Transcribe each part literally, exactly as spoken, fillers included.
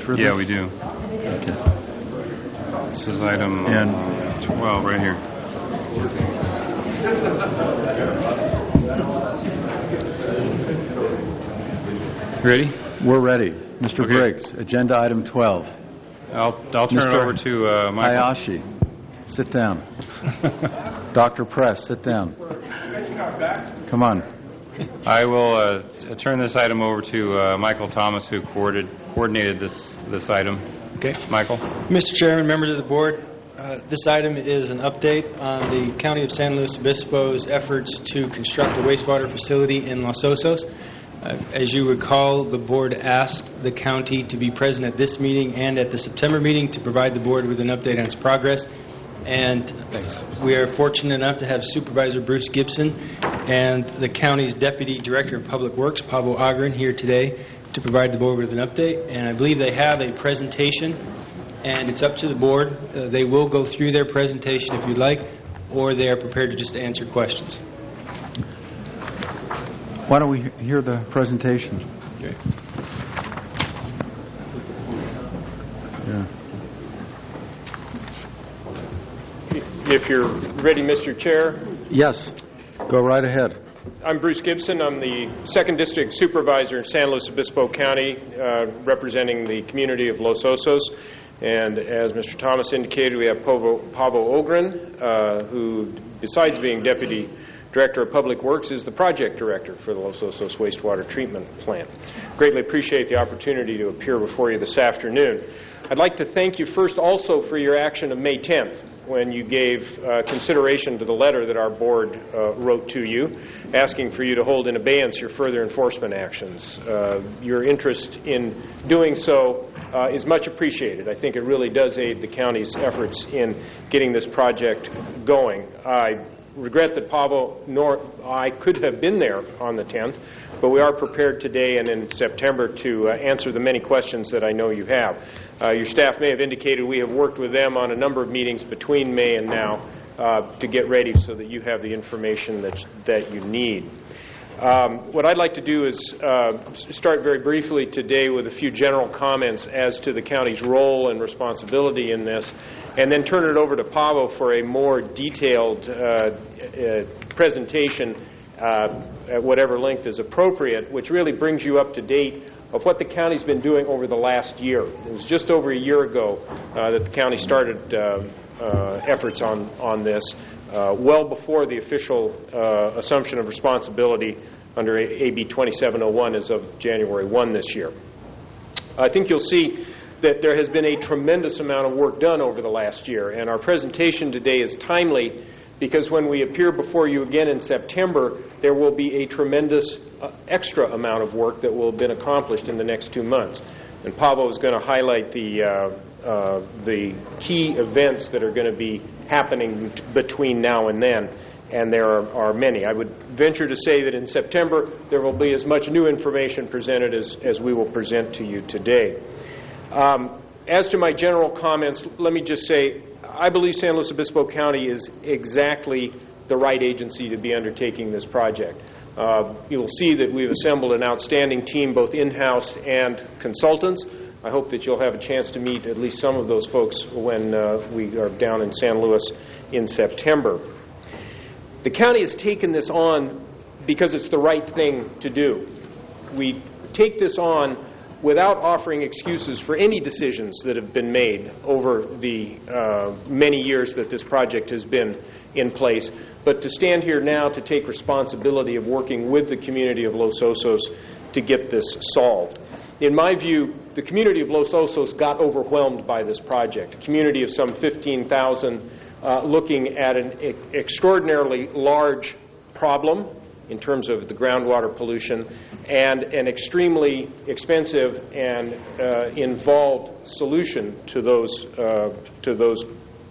for this? Yeah, we do. Okay. This is item And uh, twelve right here. Ready? We're ready. Mister Okay. Briggs, agenda item twelve. I'll, I'll turn Mister it over to uh, Michael. Hayashi, sit down. Doctor Press, sit down. Come on. I will uh, t- turn this item over to uh, Michael Thomas, who coordinated, coordinated this, this item. Okay. Michael? Mister Chairman, members of the board, uh, this item is an update on the County of San Luis Obispo's efforts to construct a wastewater facility in Los Osos. Uh, as you recall, the board asked the county to be present at this meeting and at the September meeting to provide the board with an update on its progress. And we are fortunate enough to have Supervisor Bruce Gibson and the county's Deputy Director of Public Works, Pablo Agren, here today to provide the board with an update. And I believe they have a presentation, and it's up to the board. Uh, they will go through their presentation if you'd like, or they are prepared to just answer questions. Why don't we he- hear the presentation? Okay. Yeah. If you're ready, Mister Chair. Yes, go right ahead. I'm Bruce Gibson. I'm the second District Supervisor in San Luis Obispo County, uh, representing the community of Los Osos. And as Mister Thomas indicated, we have Pablo, Pablo Ogren, uh, who, besides being Deputy Director of Public Works, is the Project Director for the Los Osos Wastewater Treatment Plant. Greatly appreciate the opportunity to appear before you this afternoon. I'd like to thank you first also for your action of May tenth, when you gave uh, consideration to the letter that our board uh, wrote to you, asking for you to hold in abeyance your further enforcement actions. Uh, your interest in doing so uh, is much appreciated. I think it really does aid the county's efforts in getting this project going. I regret that Pablo nor I could have been there on the tenth, but we are prepared today and in September to uh, answer the many questions that I know you have. Uh, your staff may have indicated we have worked with them on a number of meetings between May and now uh, to get ready so that you have the information that, that you need. Um, what I'd like to do is uh, start very briefly today with a few general comments as to the county's role and responsibility in this, and then turn it over to Pablo for a more detailed uh, uh, presentation uh, at whatever length is appropriate, which really brings you up to date of what the county's been doing over the last year. It was just over a year ago uh, that the county started uh, uh, efforts on, on this, uh, well before the official uh, assumption of responsibility under A B twenty-seven oh one as of January first this year. I think you'll see that there has been a tremendous amount of work done over the last year, and our presentation today is timely because when we appear before you again in September, there will be a tremendous uh, extra amount of work that will have been accomplished in the next two months. And Pablo is going to highlight the, uh, uh, the key events that are going to be happening t- between now and then, and there are, are many. I would venture to say that in September there will be as much new information presented as, as we will present to you today. Um, as to my general comments, let me just say I believe San Luis Obispo County is exactly the right agency to be undertaking this project. Uh, you'll see that we've assembled an outstanding team, both in-house and consultants. I hope that you'll have a chance to meet at least some of those folks when uh, we are down in San Luis in September. The county has taken this on because it's the right thing to do. We take this on without offering excuses for any decisions that have been made over the uh, many years that this project has been in place, but to stand here now to take responsibility of working with the community of Los Osos to get this solved. In my view, the community of Los Osos got overwhelmed by this project, a community of some fifteen thousand uh, looking at an e- extraordinarily large problem in terms of the groundwater pollution, and an extremely expensive and uh, involved solution to those uh, to those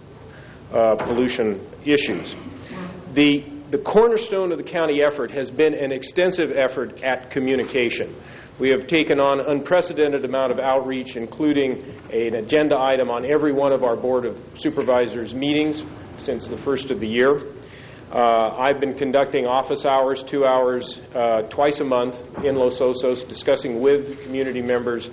uh, pollution issues. The the cornerstone of the county effort has been an extensive effort at communication. We have taken on an unprecedented amount of outreach, including an agenda item on every one of our Board of Supervisors meetings since the first of the year. Uh, I've been conducting office hours, two hours, uh, twice a month in Los Osos, discussing with community members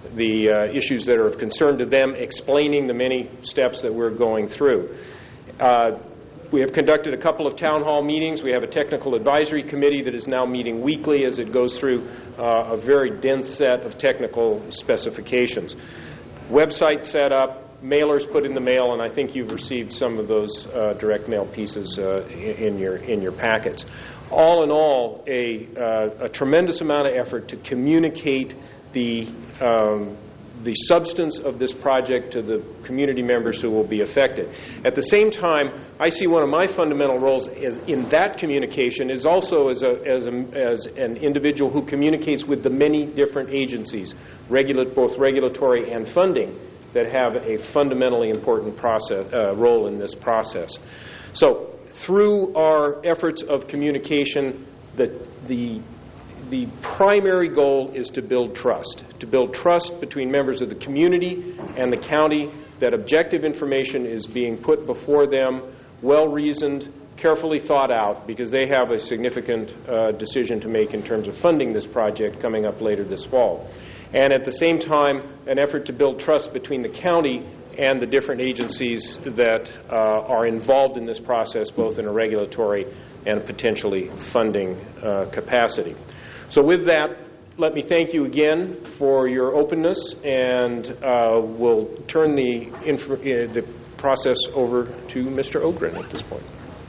the uh, issues that are of concern to them, explaining the many steps that we're going through. Uh, we have conducted a couple of town hall meetings. We have a technical advisory committee that is now meeting weekly as it goes through uh, a very dense set of technical specifications. Website set up, mailers put in the mail, and I think you've received some of those uh, direct mail pieces uh, in your in your packets. All in all, a, uh, a tremendous amount of effort to communicate the um, the substance of this project to the community members who will be affected. At the same time, I see one of my fundamental roles is in that communication is also as a as a, as an individual who communicates with the many different agencies, regula- both regulatory and funding, that have a fundamentally important process uh, role in this process. So, through our efforts of communication, the the The primary goal is to build trust, to build trust between members of the community and the county that objective information is being put before them, well-reasoned, carefully thought out, because they have a significant uh, decision to make in terms of funding this project coming up later this fall. And at the same time, an effort to build trust between the county and the different agencies that uh, are involved in this process, both in a regulatory and potentially funding uh, capacity. So with that, let me thank you again for your openness, and uh, we'll turn the, inf- uh, the process over to Mister Ogren at this point.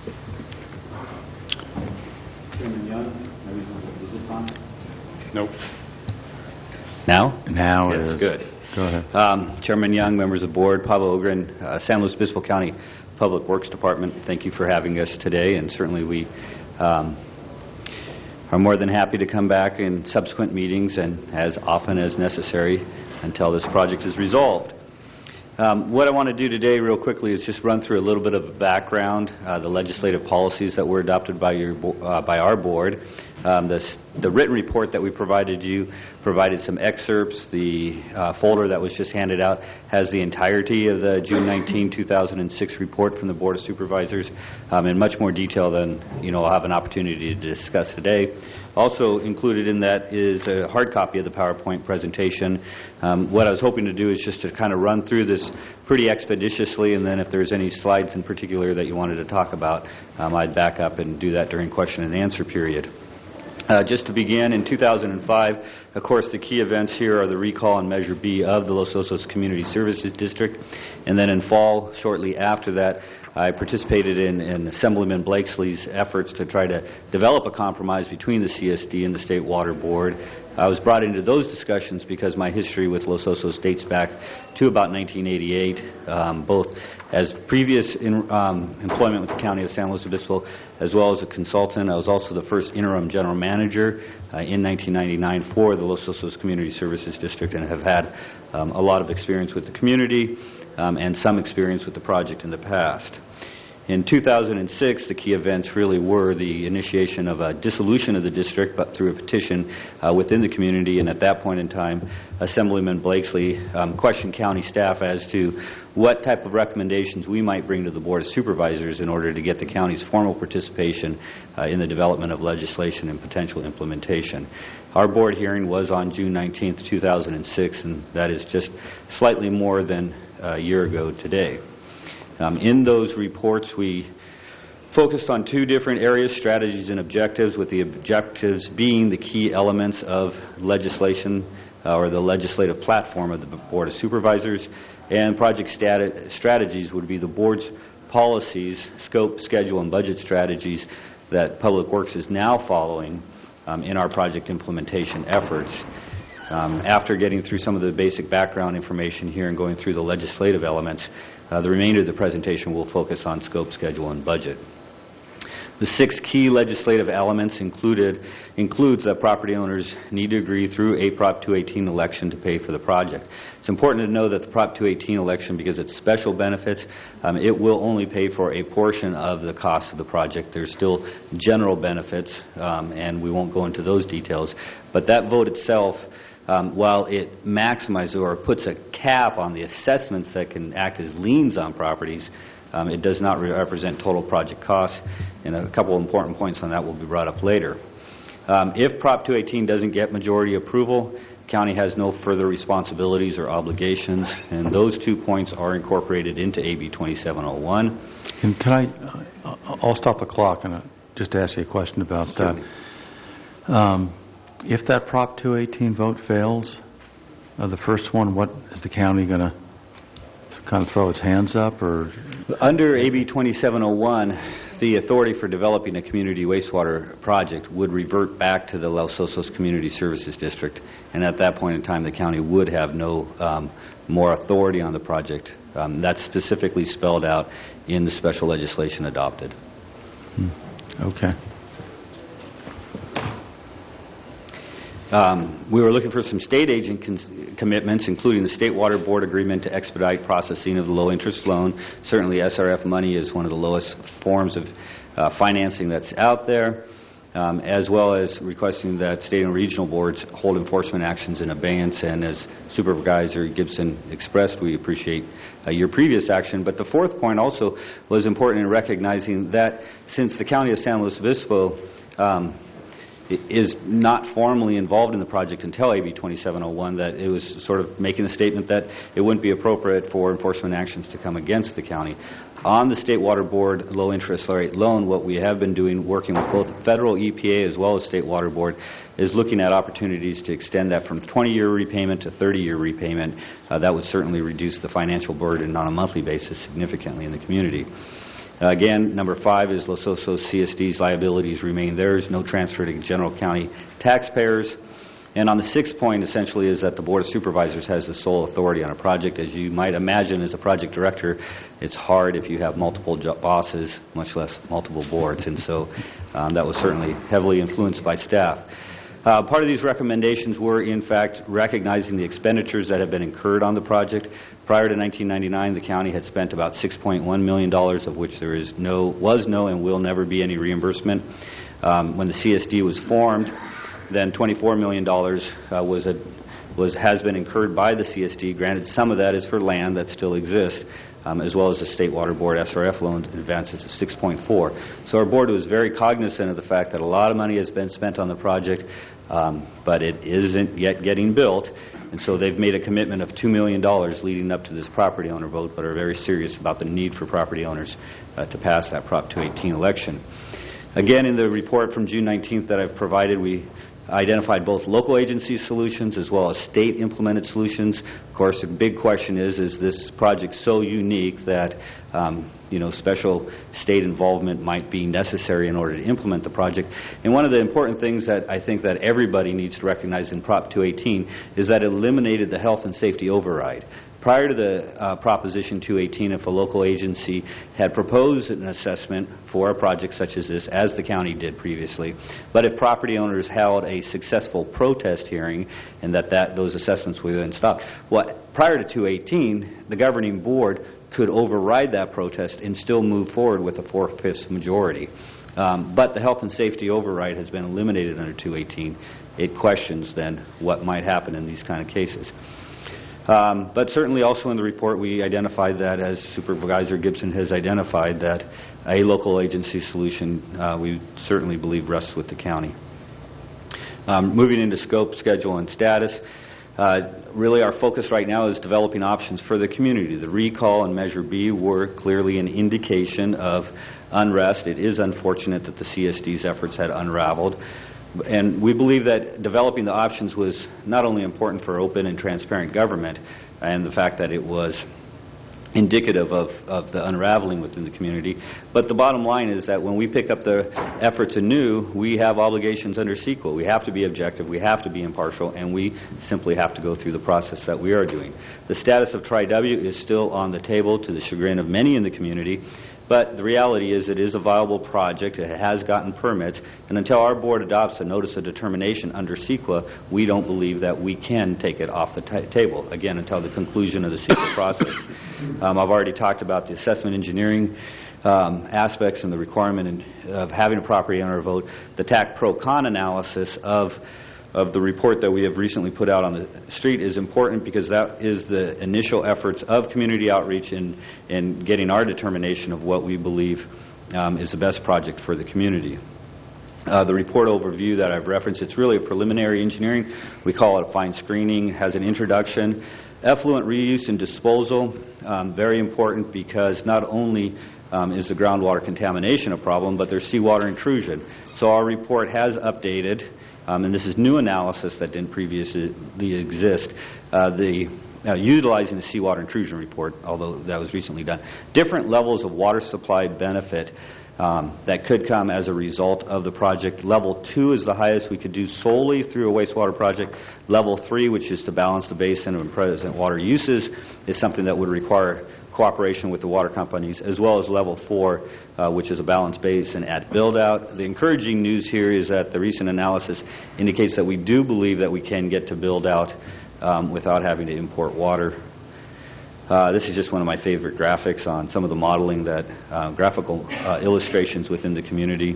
Chairman Young, is this on? Nope. Now? Now it Yes, is. good. Go ahead. Um, Chairman Young, members of the board, Pablo Ogren, uh, San Luis Obispo County Public Works Department, thank you for having us today, and certainly we um, are more than happy to come back in subsequent meetings and as often as necessary until this project is resolved. Um, what I want to do today real quickly is just run through a little bit of a background, uh, the legislative policies that were adopted by your bo- uh, by our board. Um, the, the written report that we provided you provided some excerpts. The uh, folder that was just handed out has the entirety of the June nineteenth, two thousand six report from the Board of Supervisors um, in much more detail than you know I'll have an opportunity to discuss today. Also included in that is a hard copy of the PowerPoint presentation. Um, what I was hoping to do is just to kind of run through this pretty expeditiously, and then if there's any slides in particular that you wanted to talk about, um, I'd back up and do that during question and answer period. Uh, just to begin, in two thousand five, of course, the key events here are the recall and Measure B of the Los Osos Community Services District. And then in fall, shortly after that, I participated in, in Assemblyman Blakesley's efforts to try to develop a compromise between the C S D and the State Water Board. I was brought into those discussions because my history with Los Osos dates back to about nineteen eighty-eight, um, both as previous in, um, employment with the County of San Luis Obispo as well as a consultant. I was also the first interim general manager uh, in nineteen ninety-nine for the Los Osos Community Services District, and have had um, a lot of experience with the community um, and some experience with the project in the past. In two thousand six, the key events really were the initiation of a dissolution of the district, but through a petition uh, within the community. And at that point in time, Assemblyman Blakesley um, questioned county staff as to what type of recommendations we might bring to the Board of Supervisors in order to get the county's formal participation uh, in the development of legislation and potential implementation. Our board hearing was on June nineteenth, two thousand six, and that is just slightly more than a year ago today. Um, in those reports, we focused on two different areas, strategies and objectives, with the objectives being the key elements of legislation uh, or the legislative platform of the Board of Supervisors, and project stati- strategies would be the board's policies, scope, schedule, and budget strategies that Public Works is now following um, in our project implementation efforts. Um, after getting through some of the basic background information here and going through the legislative elements, uh, the remainder of the presentation will focus on scope, schedule, and budget. The six key legislative elements included includes that property owners need to agree through a Prop two eighteen election to pay for the project. It's important to know that the Prop two eighteen election, because it's special benefits, um, it will only pay for a portion of the cost of the project. There's still general benefits, um, and we won't go into those details. But that vote itself, Um, while it maximizes or puts a cap on the assessments that can act as liens on properties, um, it does not re- represent total project costs, and a couple of important points on that will be brought up later. Um, if Prop two eighteen doesn't get majority approval, County has no further responsibilities or obligations, and those two points are incorporated into A B twenty-seven oh one. And can I, uh, I'll stop the clock and uh, just ask you a question about that. Um, if that Prop two eighteen vote fails, uh, the first one, what is the county going to kind of throw its hands up, or? Under A B twenty-seven oh one, the authority for developing a community wastewater project would revert back to the Los Osos Community Services District, and at that point in time, the county would have no um, more authority on the project. Um, that's specifically spelled out in the special legislation adopted. Hmm. Okay. Um, we were looking for some state agent cons- commitments, including the State Water Board agreement to expedite processing of the low-interest loan. Certainly, S R F money is one of the lowest forms of uh, financing that's out there, um, as well as requesting that state and regional boards hold enforcement actions in abeyance. And as Supervisor Gibson expressed, we appreciate uh, your previous action. But the fourth point also was important in recognizing that since the County of San Luis Obispo um, is not formally involved in the project until A B twenty-seven oh one, that it was sort of making a statement that it wouldn't be appropriate for enforcement actions to come against the county. On the State Water Board low interest rate loan, what we have been doing, working with both the federal E P A as well as State Water Board, is looking at opportunities to extend that from twenty-year repayment to thirty-year repayment. Uh, that would certainly reduce the financial burden on a monthly basis significantly in the community. Uh, again, number five is Los Osos C S D's liabilities remain theirs, no transfer to general county taxpayers. And on the sixth point, essentially, is that the Board of Supervisors has the sole authority on a project. As you might imagine, as a project director, it's hard if you have multiple jo- bosses, much less multiple boards. And so um, that was certainly heavily influenced by staff. Uh, part of these recommendations were, in fact, recognizing the expenditures that have been incurred on the project. Prior to nineteen ninety-nine, the county had spent about six point one million dollars, of which there is no, was no and will never be any reimbursement. Um, when the C S D was formed, then twenty-four million dollars uh, was a, was has been incurred by the C S D. Granted, some of that is for land that still exists, um, as well as the State Water Board S R F loan advances of six point four. So our board was very cognizant of the fact that a lot of money has been spent on the project, um, but it isn't yet getting built. And so they've made a commitment of two million dollars leading up to this property owner vote, but are very serious about the need for property owners uh, to pass that Prop two eighteen election. Again, in the report from June nineteenth that I've provided, we identified both local agency solutions as well as state-implemented solutions. Of course, the big question is, is this project so unique that um, you know, special state involvement might be necessary in order to implement the project? And one of the important things that I think that everybody needs to recognize in Prop two eighteen is that it eliminated the health and safety override. Prior to the uh, Proposition two eighteen, if a local agency had proposed an assessment for a project such as this, as the county did previously, but if property owners held a successful protest hearing and that, that those assessments were then stopped, what, prior to two eighteen, the governing board could override that protest and still move forward with a four-fifths majority. Um, but the health and safety override has been eliminated under two eighteen. It questions then what might happen in these kind of cases. Um, but certainly also in the report we identified that, as Supervisor Gibson has identified, that a local agency solution uh, we certainly believe rests with the county. Um, moving into scope, schedule, and status, uh, really our focus right now is developing options for the community. The recall and Measure B were clearly an indication of unrest. It is unfortunate that the C S D's efforts had unraveled. And we believe that developing the options was not only important for open and transparent government and the fact that it was indicative of, of the unraveling within the community, but the bottom line is that when we pick up the efforts anew, we have obligations under CEQA. We have to be objective, we have to be impartial, and we simply have to go through the process that we are doing. The status of Tri-W is still on the table, to the chagrin of many in the community. But the reality is it is a viable project. It has gotten permits. And until our board adopts a notice of determination under CEQA, we don't believe that we can take it off the t- table, again, until the conclusion of the CEQA process. Um, I've already talked about the assessment engineering um, aspects and the requirement in, of having a property owner vote. The T A C pro-con analysis of of the report that we have recently put out on the street is important, because that is the initial efforts of community outreach in, in getting our determination of what we believe um, is the best project for the community. Uh, the report overview that I've referenced, it's really a preliminary engineering. We call it a fine screening, has an introduction. Effluent reuse and disposal, um, very important because not only um, is the groundwater contamination a problem, but there's seawater intrusion. So our report has updated, um, and this is new analysis that didn't previously exist, uh, the uh, utilizing the seawater intrusion report, although that was recently done. Different levels of water supply benefit Um, that could come as a result of the project. Level two is the highest we could do solely through a wastewater project. Level three, which is to balance the basin of present water uses, is something that would require cooperation with the water companies, as well as level four, uh, which is a balanced basin at build-out. The encouraging news here is that the recent analysis indicates that we do believe that we can get to build-out um, without having to import water. Uh, this is just one of my favorite graphics on some of the modeling that uh, graphical uh, illustrations within the community.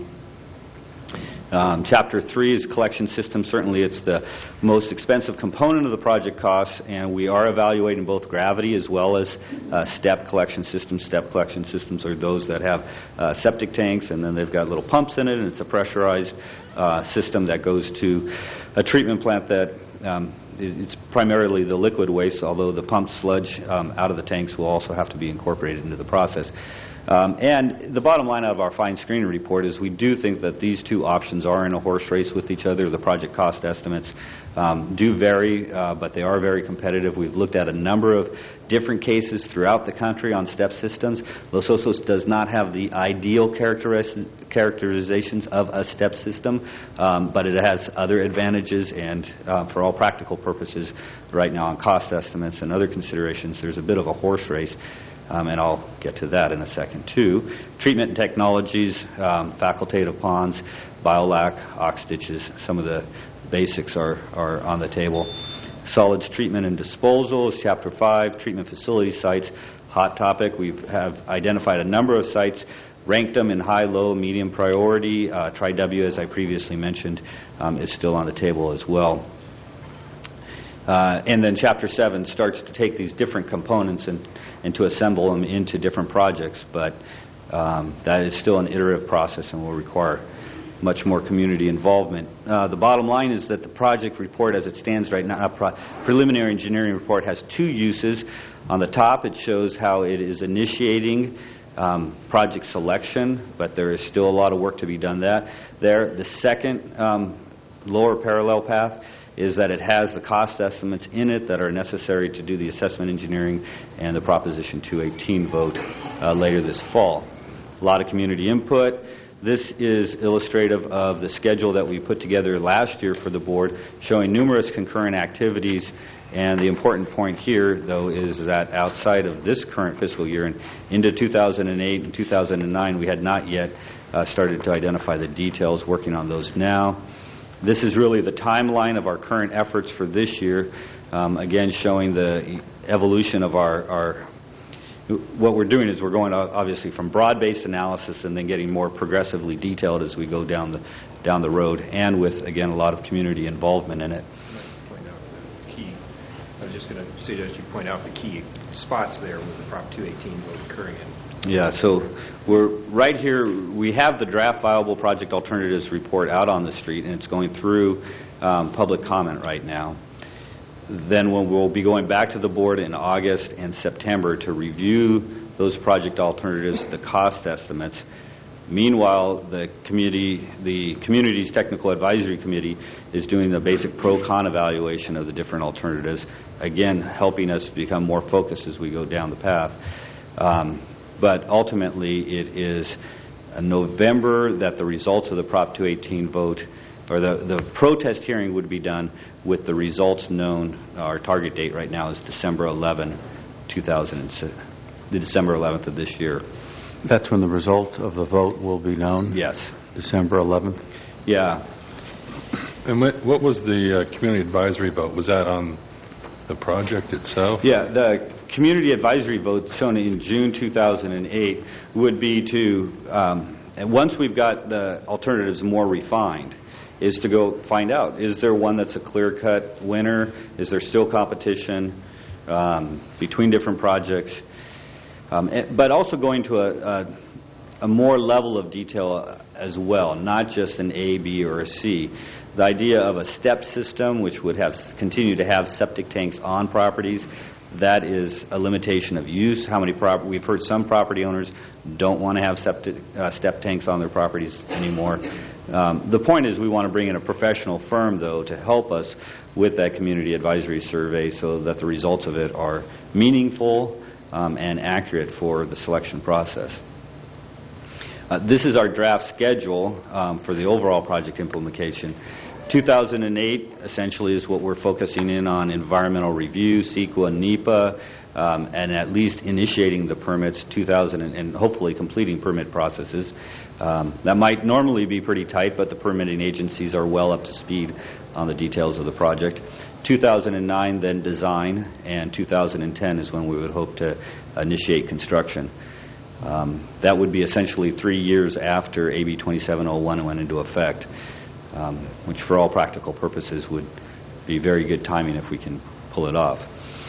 Um, chapter three is collection system. Certainly it's the most expensive component of the project costs, and we are evaluating both gravity as well as uh, step collection systems. Step collection systems are those that have uh, septic tanks, and then they've got little pumps in it, and it's a pressurized uh, system that goes to a treatment plant that um, it's primarily the liquid waste, although the pumped sludge um, out of the tanks will also have to be incorporated into the process. Um, and the bottom line of our fine screening report is we do think that these two options are in a horse race with each other. The project cost estimates um, do vary, uh, but they are very competitive. We've looked at a number of different cases throughout the country on step systems. Los Osos does not have the ideal characteris- characterizations of a step system, um, but it has other advantages, and uh, for all practical purposes right now on cost estimates and other considerations, there's a bit of a horse race. Um, and I'll get to that in a second, too. Treatment and technologies, um, facultative ponds, biolac, ox ditches, some of the basics are, are on the table. Solids treatment and disposal is Chapter five. Treatment facility sites, hot topic. We have identified a number of sites, ranked them in high, low, medium priority. Uh, Tri-W, as I previously mentioned, um, is still on the table as well. Uh, and then Chapter seven starts to take these different components and, and to assemble them into different projects, but um, that is still an iterative process and will require much more community involvement. Uh, the bottom line is that the project report as it stands right now, pro- preliminary engineering report, has two uses. On the top it shows how it is initiating um, project selection, but there is still a lot of work to be done that there. The second um, lower parallel path is that it has the cost estimates in it that are necessary to do the assessment engineering and the Proposition two eighteen vote uh, later this fall. A lot of community input. This is illustrative of the schedule that we put together last year for the board, showing numerous concurrent activities. And the important point here, though, is that outside of this current fiscal year and into two thousand eight and two thousand nine, we had not yet uh, started to identify the details, working on those now. This is really the timeline of our current efforts for this year, um, again showing the evolution of our, our, what we're doing is we're going obviously from broad-based analysis and then getting more progressively detailed as we go down the, down the road, and with, again, a lot of community involvement in it. Point out the key, I was just going to suggest you point out the key spots there with the Prop two eighteen vote occurring in. Yeah, so we're right here. We have the draft viable project alternatives report out on the street, and it's going through um, public comment right now. Then we'll, we'll be going back to the board in August and September to review those project alternatives, the cost estimates. Meanwhile, the community, the community's technical advisory committee is doing the basic pro-con evaluation of the different alternatives, again helping us become more focused as we go down the path. Um, But ultimately, it is November that the results of the Prop two eighteen vote, or the, the protest hearing would be done with the results known. Our target date right now is December eleventh, two thousand six, the December eleventh of this year. That's when the result of the vote will be known? Yes. December eleventh? Yeah. And what, what was the uh, community advisory vote? Was that on the project itself? Yeah, the community advisory vote shown in June two thousand eight would be to, um, and once we've got the alternatives more refined, is to go find out, is there one that's a clear-cut winner? Is there still competition um, between different projects? Um, but also going to a, a, a more level of detail as well, not just an A, B, or a C. The idea of a step system, which would have continue to have septic tanks on properties, that is a limitation of use. How many prop- we've heard some property owners don't want to have septic, uh, step tanks on their properties anymore. Um, the point is we want to bring in a professional firm, though, to help us with that community advisory survey so that the results of it are meaningful um, and accurate for the selection process. Uh, this is our draft schedule um, for the overall project implementation. two thousand eight essentially is what we're focusing in on: environmental review, CEQA, NEPA, um, and at least initiating the permits, two thousand and, and hopefully completing permit processes. Um, that might normally be pretty tight, but the permitting agencies are well up to speed on the details of the project. two thousand nine then design, and two thousand ten is when we would hope to initiate construction. Um, that would be essentially three years after A B twenty-seven oh one went into effect, um, which for all practical purposes would be very good timing if we can pull it off.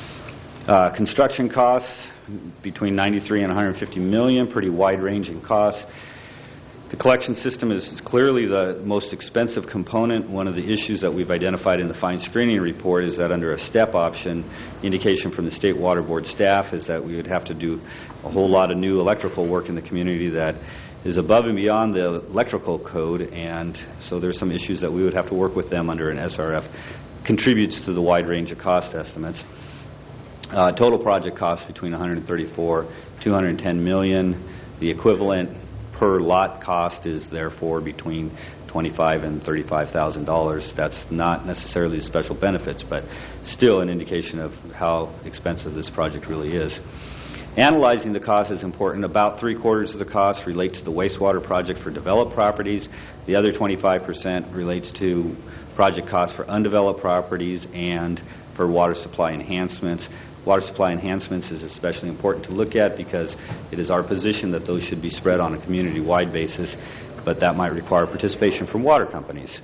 Uh, construction costs between ninety-three and one hundred fifty million, pretty wide-ranging costs. The collection system is clearly the most expensive component. One of the issues that we've identified in the fine screening report is that under a step option, indication from the State Water Board staff is that we would have to do a whole lot of new electrical work in the community that is above and beyond the electrical code, and so there's some issues that we would have to work with them under an S R F. Contributes to the wide range of cost estimates. Uh, total project cost between one hundred thirty-four, two hundred ten million. The equivalent per lot cost is therefore between twenty-five and thirty-five thousand dollars. That's not necessarily special benefits, but still an indication of how expensive this project really is. Analyzing the cost is important. About three quarters of the cost relate to the wastewater project for developed properties. The other twenty-five percent relates to project costs for undeveloped properties and for water supply enhancements. Water supply enhancements is especially important to look at because it is our position that those should be spread on a community-wide basis, but that might require participation from water companies.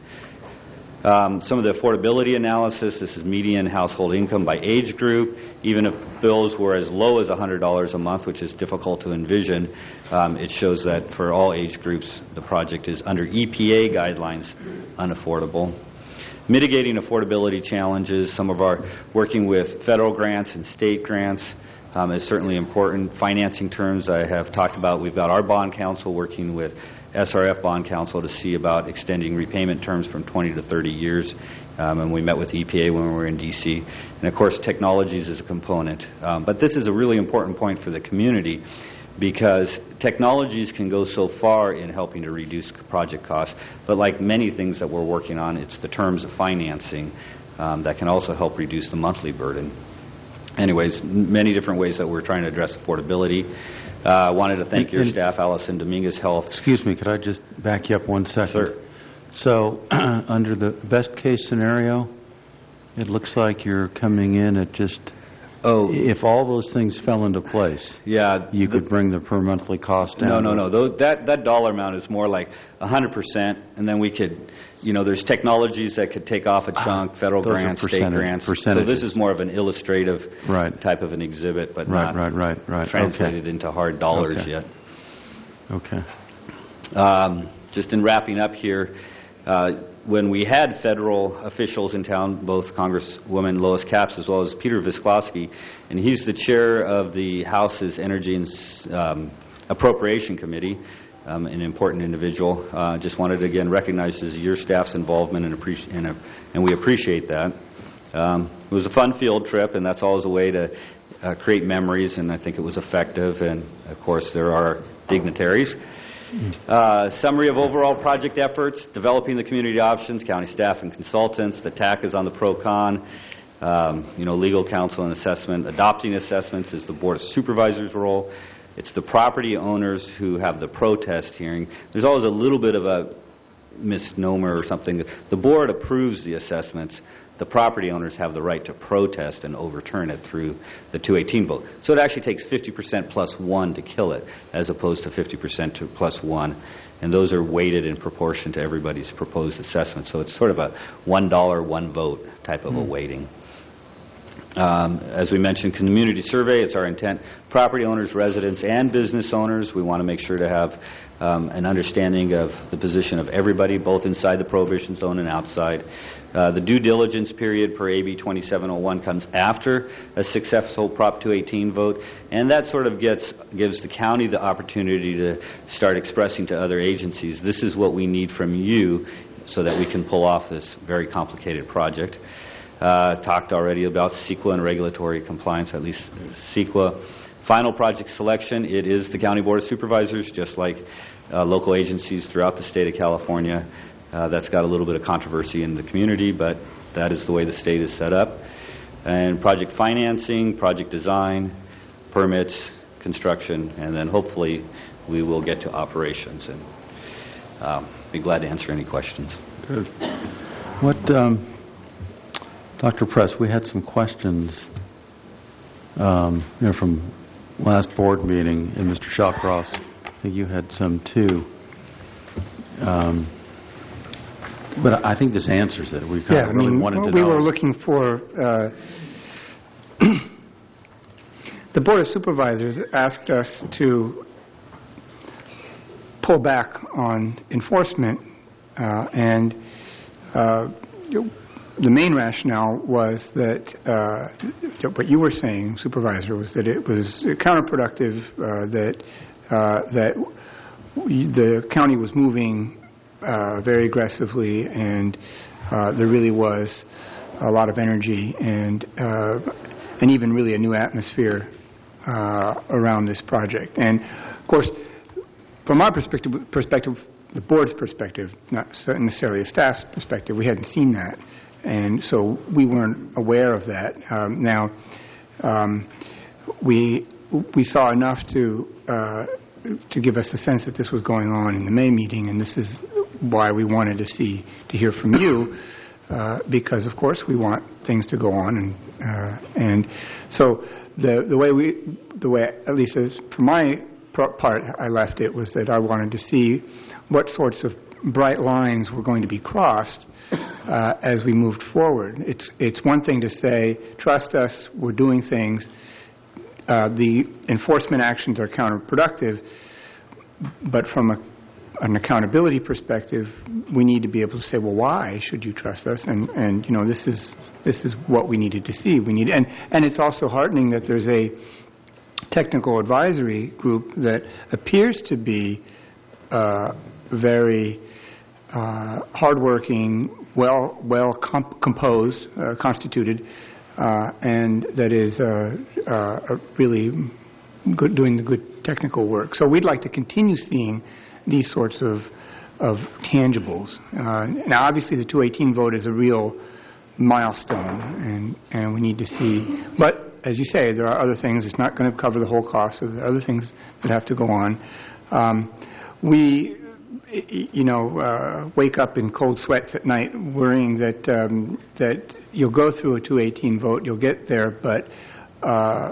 Um, some of the affordability analysis, this is median household income by age group. Even if bills were as low as one hundred dollars a month, which is difficult to envision, um, it shows that for all age groups, the project is under E P A guidelines unaffordable. Mitigating affordability challenges, some of our working with federal grants and state grants um, is certainly important. Financing terms I have talked about. We've got our bond council working with S R F bond council to see about extending repayment terms from twenty to thirty years. Um, and we met with E P A when we were in D C. And of course, technologies is a component. Um, but this is a really important point for the community, because technologies can go so far in helping to reduce project costs, but like many things that we're working on, it's the terms of financing um, that can also help reduce the monthly burden. Anyways, many different ways that we're trying to address affordability. I uh, wanted to thank your and, staff, Allison Dominguez Health. Excuse me, could I just back you up one second? Sure. So, under the best-case scenario, it looks like you're coming in at just... Oh, if all those things fell into place, yeah, you could bring the per monthly cost down. No, no, no. Those, that that dollar amount is more like one hundred percent, and then we could, you know, there's technologies that could take off a chunk, federal Those are grants, state percentage- grants. So percentages. this is more of an illustrative Right. type of an exhibit, but Right, not right, right, right. translated Okay. into hard dollars Okay. yet. Okay. Um, just in wrapping up here, uh, when we had federal officials in town, both Congresswoman Lois Capps as well as Peter Visklowski, and he's the chair of the House's Energy and um, Appropriation Committee, um, an important individual. Uh, just wanted to again recognize your staff's involvement and, appreci- and, uh, and we appreciate that. Um, it was a fun field trip, and that's always a way to uh, create memories, and I think it was effective. And of course, there are dignitaries. Uh, summary of overall project efforts: developing the community options, county staff and consultants. The T A C is on the pro-con. Um, you know, legal counsel and assessment. Adopting assessments is the Board of Supervisors' role. It's the property owners who have the protest hearing. There's always a little bit of a misnomer or something. The board approves the assessments. The property owners have the right to protest and overturn it through the two eighteen vote. So it actually takes fifty percent plus one to kill it, as opposed to fifty percent to plus one. And those are weighted in proportion to everybody's proposed assessment. So it's sort of a one dollar, one vote type of mm. a weighting. Um, as we mentioned, community survey, it's our intent. Property owners, residents, and business owners, we want to make sure to have um, an understanding of the position of everybody, both inside the prohibition zone and outside. Uh, the due diligence period per A B twenty-seven oh one comes after a successful Prop two eighteen vote, and that sort of gets gives the county the opportunity to start expressing to other agencies, this is what we need from you so that we can pull off this very complicated project. Uh, talked already about CEQA and regulatory compliance, at least CEQA. Final project selection, it is the County Board of Supervisors, just like uh, local agencies throughout the state of California. Uh, that's got a little bit of controversy in the community, but that is the way the state is set up. And project financing, project design, permits, construction, and then hopefully we will get to operations. And um, be glad to answer any questions. Good. What... Um Doctor Press, we had some questions um, you know, from last board meeting, and Mister Shawcross, I think you had some too. Um, but I think this answers it. We kind yeah, of I really mean, wanted to we know. were looking for... Uh, the Board of Supervisors asked us to pull back on enforcement, uh, and uh, the main rationale was that uh, what you were saying, Supervisor, was that it was counterproductive, uh, that uh, that the county was moving uh, very aggressively, and uh, there really was a lot of energy and uh, and even really a new atmosphere uh, around this project. And of course, from our perspective, perspective, the board's perspective, not necessarily a staff's perspective, we hadn't seen that. And so we weren't aware of that. Um, now, um, we we saw enough to uh, to give us a sense that this was going on in the May meeting, and this is why we wanted to see to hear from you, uh, because of course we want things to go on, and uh, and so the the way we the way at least as for my part I left it was that I wanted to see what sorts of bright lines were going to be crossed uh, as we moved forward. It's it's one thing to say, trust us, we're doing things. Uh, the enforcement actions are counterproductive, but from a, an accountability perspective, we need to be able to say, well, why should you trust us? And and you know, this is this is what we needed to see. We need and and it's also heartening that there's a technical advisory group that appears to be uh, very uh, hardworking, well well comp- composed, uh, constituted, uh, and that is uh, uh, really good, doing the good technical work. So we'd like to continue seeing these sorts of of tangibles. Uh, now, obviously, the two eighteen vote is a real milestone, and and we need to see. But as you say, there are other things. It's not going to cover the whole cost. So there are other things that have to go on. Um, we. You know, uh, wake up in cold sweats at night worrying that um, that you'll go through a two eighteen vote, you'll get there, but uh,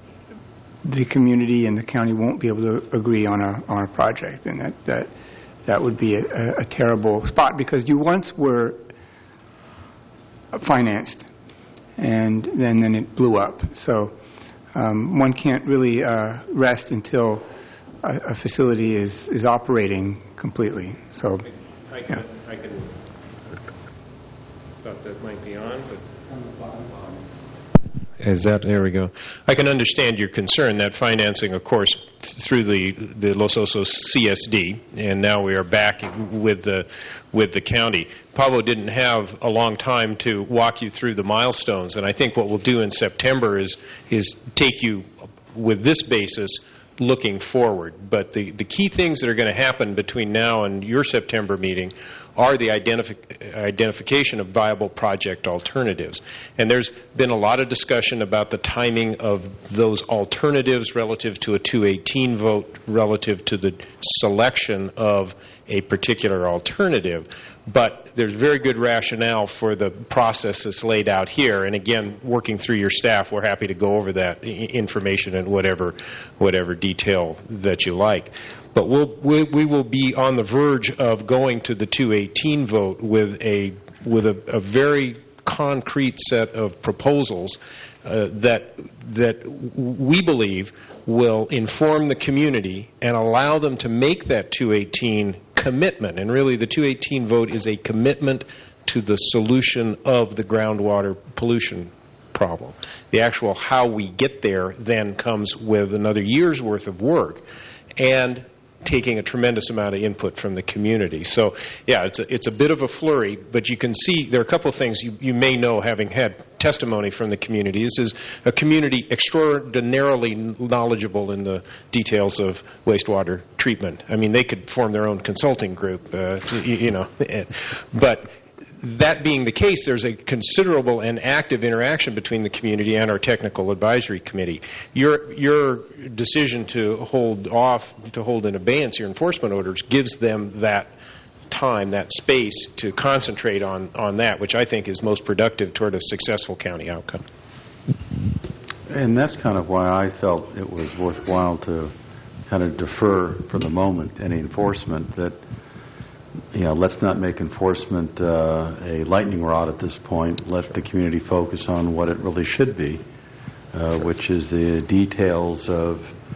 the community and the county won't be able to agree on a on a project, and that that, that would be a, a terrible spot because you once were financed, and then then it blew up. So um, one can't really uh, rest until a, a facility is is operating completely. So, I can, yeah. I can, thought that might be on, but. Is that, there we go. I can understand your concern that financing, of course, th- through the, the Los Osos C S D, and now we are back with the, with the county. Pablo didn't have a long time to walk you through the milestones, and I think what we'll do in September is, is take you with this basis looking forward. But the, the key things that are going to happen between now and your September meeting are the identifi- identification of viable project alternatives. And there's been a lot of discussion about the timing of those alternatives relative to a two eighteen vote, relative to the selection of a particular alternative. But there's very good rationale for the process that's laid out here. And again, working through your staff, we're happy to go over that I- information in whatever whatever detail that you like. But we'll, we, we will be on the verge of going to the two eighteen vote with a with a, a very concrete set of proposals uh, that that we believe will inform the community and allow them to make that two eighteen commitment. And really, the two eighteen vote is a commitment to the solution of the groundwater pollution problem. The actual how we get there then comes with another year's worth of work and taking a tremendous amount of input from the community. So, yeah, it's a, it's a bit of a flurry, but you can see there are a couple of things you, you may know, having had testimony from the community. This is a community extraordinarily knowledgeable in the details of wastewater treatment. I mean, they could form their own consulting group, uh, you, you know. But that being the case, there's a considerable and active interaction between the community and our technical advisory committee. Your your decision to hold off, to hold in abeyance your enforcement orders gives them that time, that space to concentrate on, on that, which I think is most productive toward a successful county outcome. And that's kind of why I felt it was worthwhile to kind of defer for the moment any enforcement, that you know, let's not make enforcement uh, a lightning rod at this point. Let the community focus on what it really should be, uh, which is the details of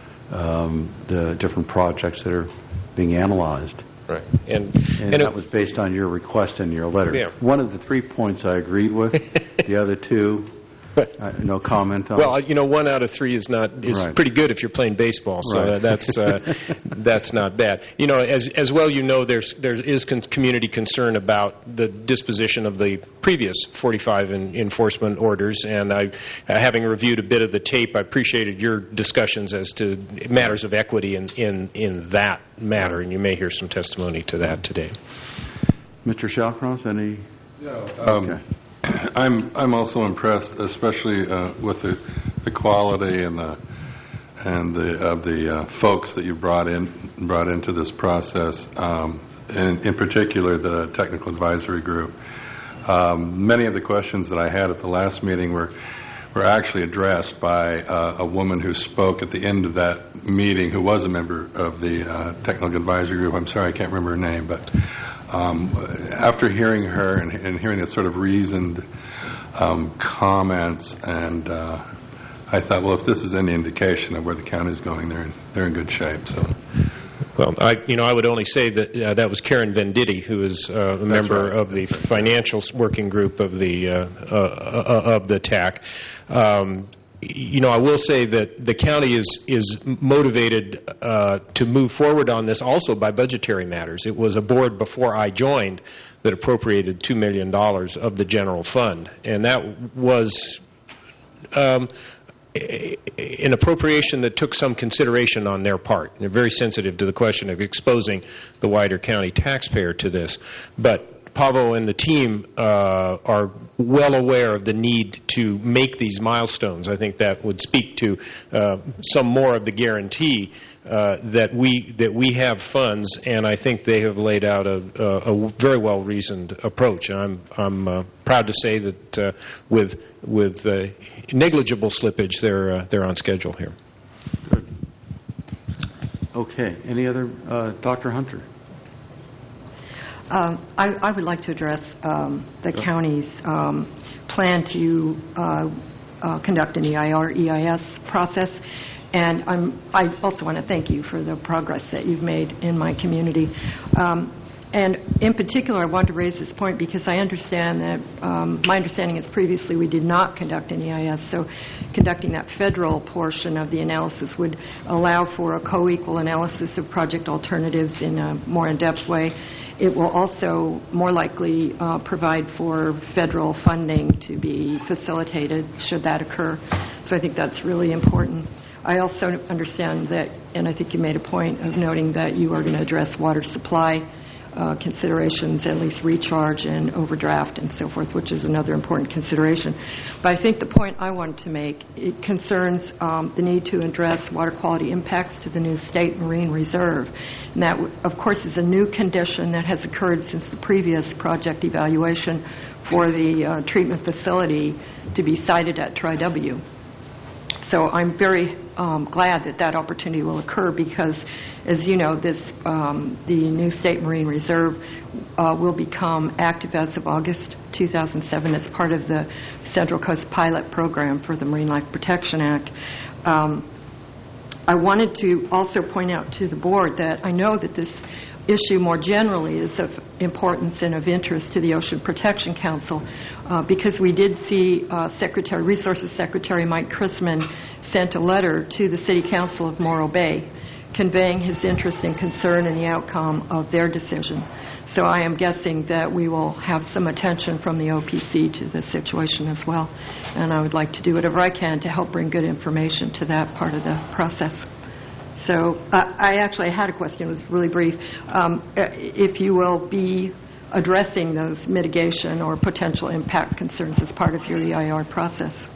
um, the different projects that are being analyzed. Right. And, and, and that it, was based on your request in your letter. Yeah. One of the three points I agreed with. The other two, uh, no comment on. Well, you know, one out of three is not is Right. pretty good if you're playing baseball. So Right. uh, that's uh, that's not bad. You know, as as well, you know, there's there is con- community concern about the disposition of the previous forty-five in, enforcement orders, and I, uh, having reviewed a bit of the tape, I appreciated your discussions as to matters of equity in in in that matter, and you may hear some testimony to that today. Mister Shallcross, any? Um, Okay. I'm I'm also impressed, especially uh, with the the quality and the and the of the uh, folks that you brought in brought into this process, um, and in particular the technical advisory group. Um, many of the questions that I had at the last meeting were were actually addressed by uh, a woman who spoke at the end of that meeting, who was a member of the uh, technical advisory group. I'm sorry, I can't remember her name, but um, after hearing her and, and hearing the sort of reasoned um, comments, and uh, I thought, well, if this is any indication of where the county's going, they're in, they're in good shape. So. Well, I, you know, I would only say that uh, that was Karen Venditti, who is uh, a member right. of the financial working group of the uh, uh, uh, of the T A C. Um, you know, I will say that the county is is motivated uh, to move forward on this also by budgetary matters. It was a board before I joined that appropriated two million dollars of the general fund, and that was Um, an appropriation that took some consideration on their part. They're very sensitive to the question of exposing the wider county taxpayer to this. But Pavo and the team uh, are well aware of the need to make these milestones. I think that would speak to uh, some more of the guarantee uh, that we that we have funds, and I think they have laid out a, a, a very well reasoned approach. And I'm I'm uh, proud to say that uh, with with uh, negligible slippage, they're uh, they're on schedule here. Good. Okay. Any other, uh, Doctor Hunter? Um, I, I would like to address um, the county's um, plan to uh, uh, conduct an E I R E I S process, and I'm, I also want to thank you for the progress that you've made in my community. Um, and in particular, I want to raise this point because I understand that um, my understanding is previously we did not conduct an E I S, so conducting that federal portion of the analysis would allow for a co-equal analysis of project alternatives in a more in-depth way. It will also more likely uh, provide for federal funding to be facilitated should that occur. So I think that's really important. I also understand that, and I think you made a point of noting that you are going to address water supply uh, considerations, at least recharge and overdraft and so forth, which is another important consideration. But I think the point I wanted to make, it concerns um, the need to address water quality impacts to the new state marine reserve. And that, of course, is a new condition that has occurred since the previous project evaluation for the uh, treatment facility to be sited at Tri-W. So I'm very um, glad that that opportunity will occur because, as you know, this um, the new State Marine Reserve uh, will become active as of August two thousand seven as part of the Central Coast Pilot Program for the Marine Life Protection Act. Um, I wanted to also point out to the board that I know that this issue more generally is of importance and of interest to the Ocean Protection Council uh, because we did see uh, Secretary, Resources Secretary Mike Chrisman sent a letter to the City Council of Morro Bay conveying his interest and concern in the outcome of their decision. So I am guessing that we will have some attention from the O P C to this situation as well, and I would like to do whatever I can to help bring good information to that part of the process. So uh, I actually had a question. It was really brief. Um, if you will be addressing those mitigation or potential impact concerns as part of your E I R process.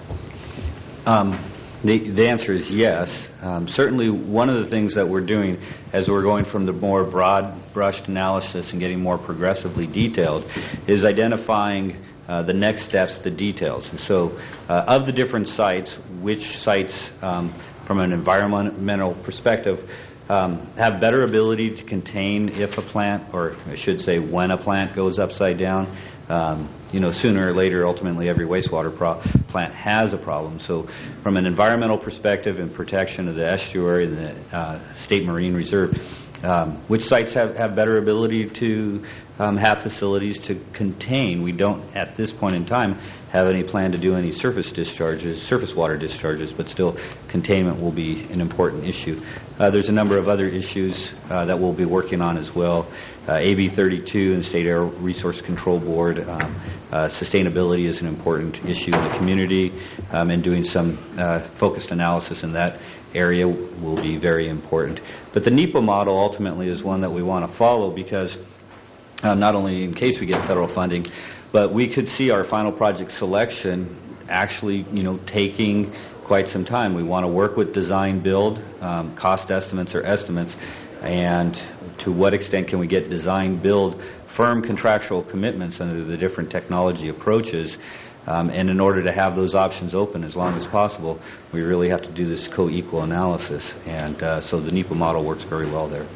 Um, the, the answer is yes. Um, certainly one of the things that we're doing as we're going from the more broad-brushed analysis and getting more progressively detailed is identifying uh, the next steps, the details. And so uh, of the different sites, which sites um, from an environmental perspective um, have better ability to contain if a plant, or I should say when a plant goes upside down. Um, you know, sooner or later, ultimately, every wastewater pro- plant has a problem. So from an environmental perspective and protection of the estuary and the uh, State Marine Reserve, um, which sites have, have better ability to um, have facilities to contain? We don't, at this point in time, have any plan to do any surface discharges, surface water discharges, but still containment will be an important issue. Uh, there's a number of other issues uh, that we'll be working on as well. Uh, A B thirty-two and State Air Resource Control Board, um, uh, sustainability is an important issue in the community, um, and doing some uh, focused analysis in that area will be very important. But the NEPA model ultimately is one that we want to follow because uh, not only in case we get federal funding, but we could see our final project selection actually, you know, taking quite some time. We want to work with design build, um, cost estimates or estimates, and to what extent can we get design build firm contractual commitments under the different technology approaches. Um, and in order to have those options open as long as possible, we really have to do this co-equal analysis. And uh, so the NEPA model works very well there.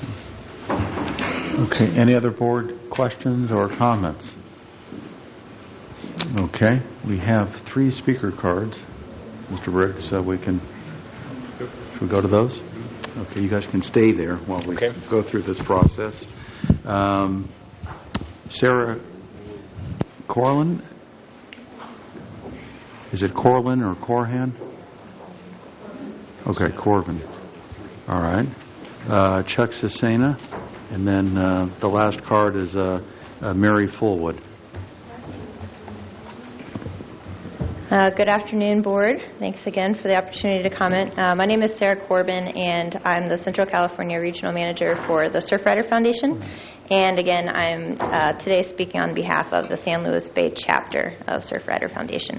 Okay. Any other board questions or comments? Okay. We have three speaker cards, Mister Rick, so we can should we go to those? Okay. You guys can stay there while we okay. go through this process. Um, Sarah Corlin. Is it Corlin or Corhan? Okay, Corvin. All right. Uh, Chuck Cesena. And then uh, the last card is uh, uh, Mary Fullwood. Uh, good afternoon, Board. Thanks again for the opportunity to comment. Uh, my name is Sarah Corbin, and I'm the Central California Regional Manager for the Surfrider Foundation. And again, I'm uh, today speaking on behalf of the San Luis Bay chapter of Surfrider Foundation.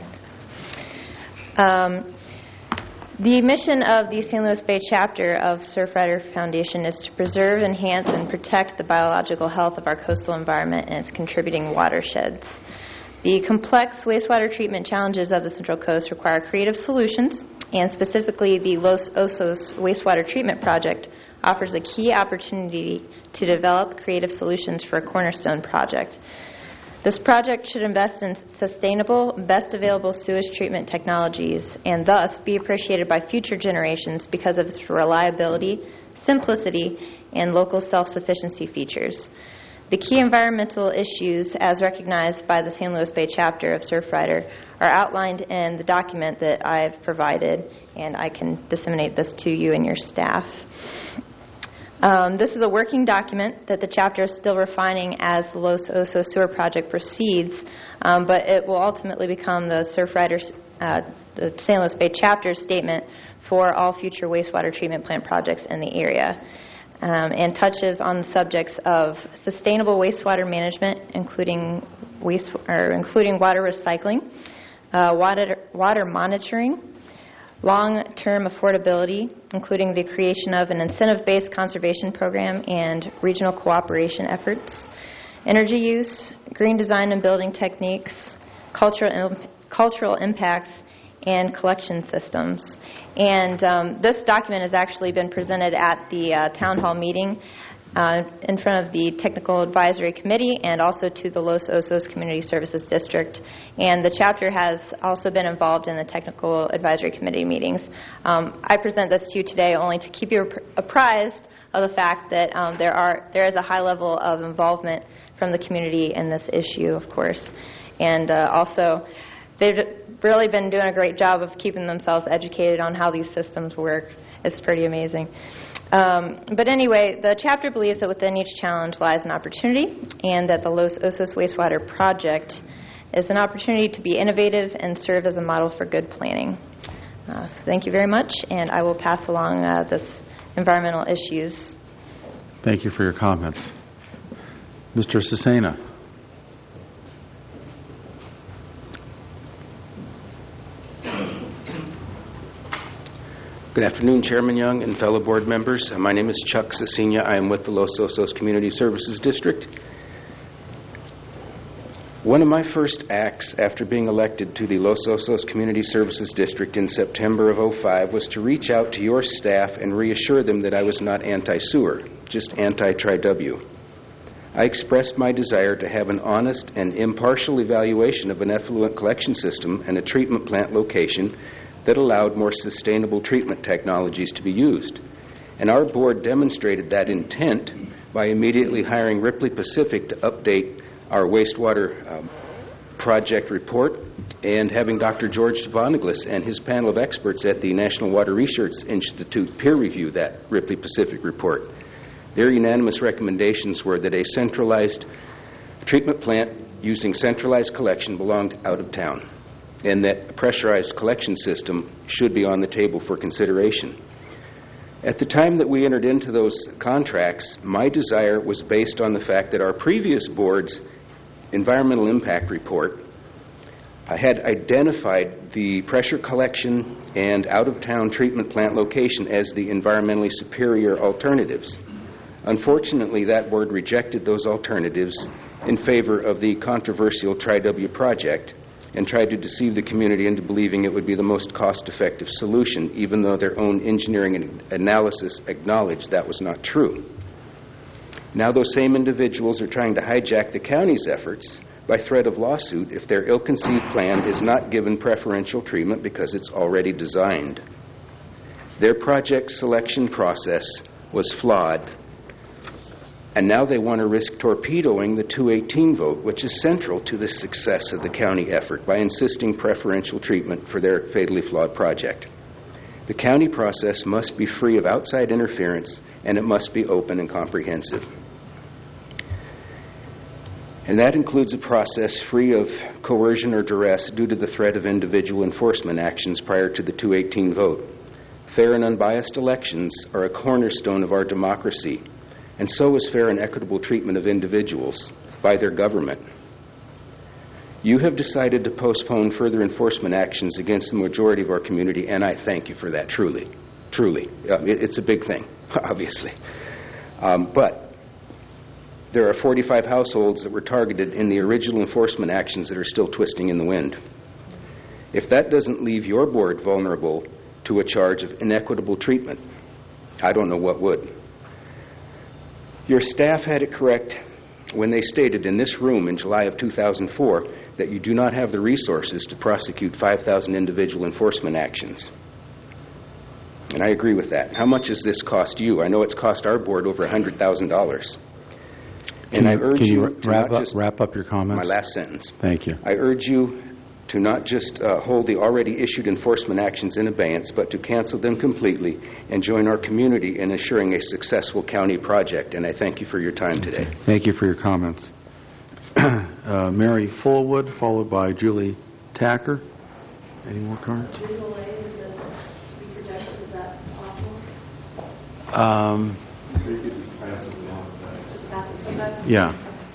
Um, the mission of the San Luis Bay chapter of Surfrider Foundation is to preserve, enhance, and protect the biological health of our coastal environment and its contributing watersheds. The complex wastewater treatment challenges of the Central Coast require creative solutions, and specifically the Los Osos wastewater treatment project offers a key opportunity to develop creative solutions for a cornerstone project. This project should invest in sustainable, best available sewage treatment technologies and thus be appreciated by future generations because of its reliability, simplicity, and local self-sufficiency features. The key environmental issues, as recognized by the San Luis Bay chapter of Surfrider, are outlined in the document that I've provided, and I can disseminate this to you and your staff. Um, this is a working document that the chapter is still refining as the Los Osos sewer project proceeds, um, but it will ultimately become the Surfrider, uh, the San Luis Bay chapter's statement for all future wastewater treatment plant projects in the area, um, and touches on the subjects of sustainable wastewater management, including waste or including water recycling, uh, water water monitoring, long-term affordability, including the creation of an incentive-based conservation program and regional cooperation efforts, energy use, green design and building techniques, cultural, cultural impacts, and collection systems. And um, this document has actually been presented at the uh, town hall meeting uh, in front of the Technical Advisory Committee and also to the Los Osos Community Services District. And the chapter has also been involved in the Technical Advisory Committee meetings. Um, I present this to you today only to keep you apprised of the fact that um, there are there is a high level of involvement from the community in this issue, of course. And uh, also, they've really been doing a great job of keeping themselves educated on how these systems work. It's pretty amazing. Um, but anyway, the chapter believes that within each challenge lies an opportunity, and that the Los Osos Wastewater Project is an opportunity to be innovative and serve as a model for good planning. Uh, so thank you very much, and I will pass along uh, this environmental issues. Thank you for your comments. Mister Cesena. Good afternoon, Chairman Young and fellow board members. Uh, my name is Chuck Cecina. I am with the Los Osos Community Services District. One of my first acts after being elected to the Los Osos Community Services District in September of oh five was to reach out to your staff and reassure them that I was not anti-sewer, just anti-Tri W. I expressed my desire to have an honest and impartial evaluation of an effluent collection system and a treatment plant location that allowed more sustainable treatment technologies to be used. And our board demonstrated that intent by immediately hiring Ripley Pacific to update our wastewater um, project report and having Doctor George Voneglis and his panel of experts at the National Water Research Institute peer review that Ripley Pacific report. Their unanimous recommendations were that a centralized treatment plant using centralized collection belonged out of town, and that a pressurized collection system should be on the table for consideration. At the time that we entered into those contracts, my desire was based on the fact that our previous board's environmental impact report uh, had identified the pressure collection and out-of-town treatment plant location as the environmentally superior alternatives. Unfortunately, that board rejected those alternatives in favor of the controversial Tri W project and tried to deceive the community into believing it would be the most cost-effective solution, even though their own engineering and analysis acknowledged that was not true. Now those same individuals are trying to hijack the county's efforts by threat of lawsuit if their ill-conceived plan is not given preferential treatment because it's already designed. Their project selection process was flawed, and now they want to risk torpedoing the two eighteen vote, which is central to the success of the county effort, by insisting preferential treatment for their fatally flawed project. The county process must be free of outside interference, and it must be open and comprehensive. And that includes a process free of coercion or duress due to the threat of individual enforcement actions prior to the two eighteen vote. Fair and unbiased elections are a cornerstone of our democracy, and so is fair and equitable treatment of individuals by their government. You have decided to postpone further enforcement actions against the majority of our community, and I thank you for that, truly. Truly. Uh, it, it's a big thing, obviously. Um, but there are forty-five households that were targeted in the original enforcement actions that are still twisting in the wind. If that doesn't leave your board vulnerable to a charge of inequitable treatment, I don't know what would. Your staff had it correct when they stated in this room in July of two thousand four that you do not have the resources to prosecute five thousand individual enforcement actions. And I agree with that. How much has this cost you? I know it's cost our board over one hundred thousand dollars. And I urge Can you you to wrap not up, just... wrap up your comments? My last sentence. Thank you. I urge you to not just uh, hold the already issued enforcement actions in abeyance, but to cancel them completely and join our community in assuring a successful county project. And I thank you for your time today. Thank you for your comments. uh, Mary Fullwood, followed by Julie Tacker. Any more cards? Um, yeah.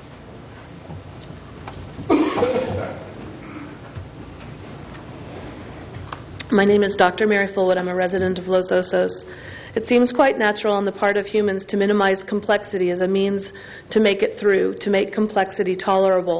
My name is Doctor Mary Fullwood. I'm a resident of Los Osos. It seems quite natural on the part of humans to minimize complexity as a means to make it through, to make complexity tolerable.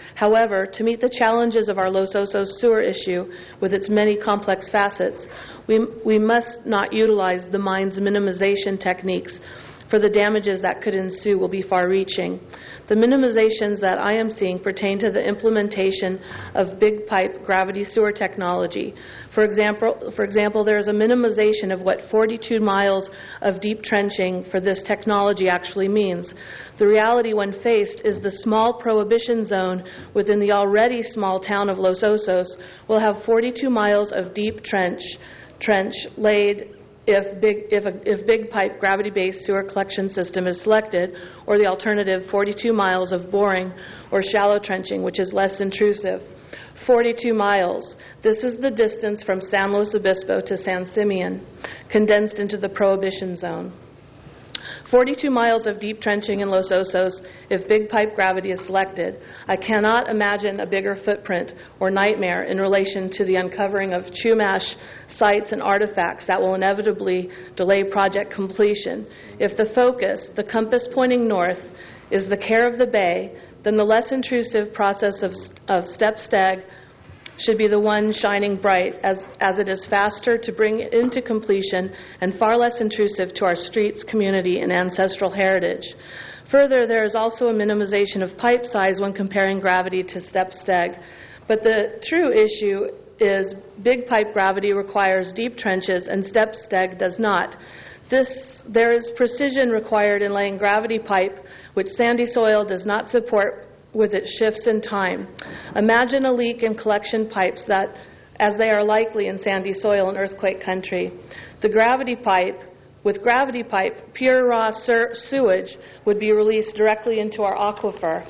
However, to meet the challenges of our Los Osos sewer issue with its many complex facets, we, we must not utilize the mine's minimization techniques, for the damages that could ensue will be far-reaching. The minimizations that I am seeing pertain to the implementation of big pipe gravity sewer technology. For example, for example, there is a minimization of what forty-two miles of deep trenching for this technology actually means. The reality when faced is the small prohibition zone within the already small town of Los Osos will have forty-two miles of deep trench, trench laid if big, if, a, if big pipe gravity-based sewer collection system is selected, or the alternative forty-two miles of boring or shallow trenching, which is less intrusive. forty-two miles. This is the distance from San Luis Obispo to San Simeon, condensed into the prohibition zone. forty-two miles of deep trenching in Los Osos if big pipe gravity is selected. I cannot imagine a bigger footprint or nightmare in relation to the uncovering of Chumash sites and artifacts that will inevitably delay project completion. If the focus, the compass pointing north, is the care of the bay, then the less intrusive process of, of step stag should be the one shining bright, as, as it is faster to bring it into completion and far less intrusive to our streets, community, and ancestral heritage. Further, there is also a minimization of pipe size when comparing gravity to step steg. But the true issue is big pipe gravity requires deep trenches and step steg does not. This, there is precision required in laying gravity pipe, which sandy soil does not support with its shifts in time. Imagine a leak in collection pipes that, as they are likely in sandy soil in earthquake country. The gravity pipe, with gravity pipe, pure raw ser- sewage would be released directly into our aquifer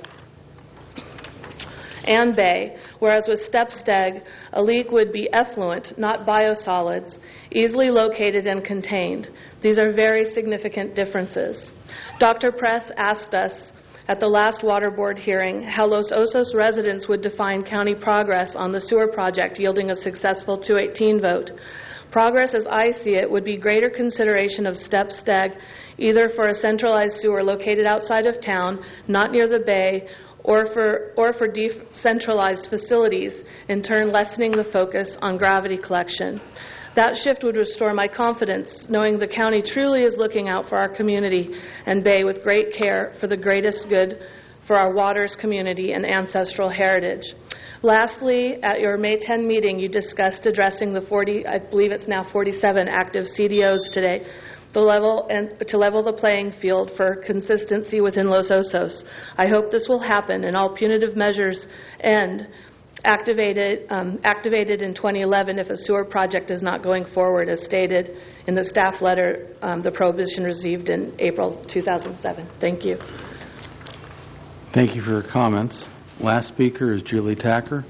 and bay, whereas with step steg, a leak would be effluent, not biosolids, easily located and contained. These are very significant differences. Doctor Press asked us at the last Water Board hearing how Los Osos residents would define county progress on the sewer project yielding a successful two eighteen vote. Progress, as I see it, would be greater consideration of step steg, either for a centralized sewer located outside of town, not near the bay, or for, or for decentralized facilities, in turn lessening the focus on gravity collection. That shift would restore my confidence, knowing the county truly is looking out for our community and bay with great care for the greatest good for our waters, community, and ancestral heritage. Lastly, at your May tenth meeting, you discussed addressing the forty, I believe it's now forty-seven active C D Os today, the level and to level the playing field for consistency within Los Osos. I hope this will happen and all punitive measures end. Activated, um, activated in twenty eleven if a sewer project is not going forward, as stated in the staff letter um, the prohibition received in April two thousand seven. Thank you. Thank you for your comments. Last speaker is Julie Tacker.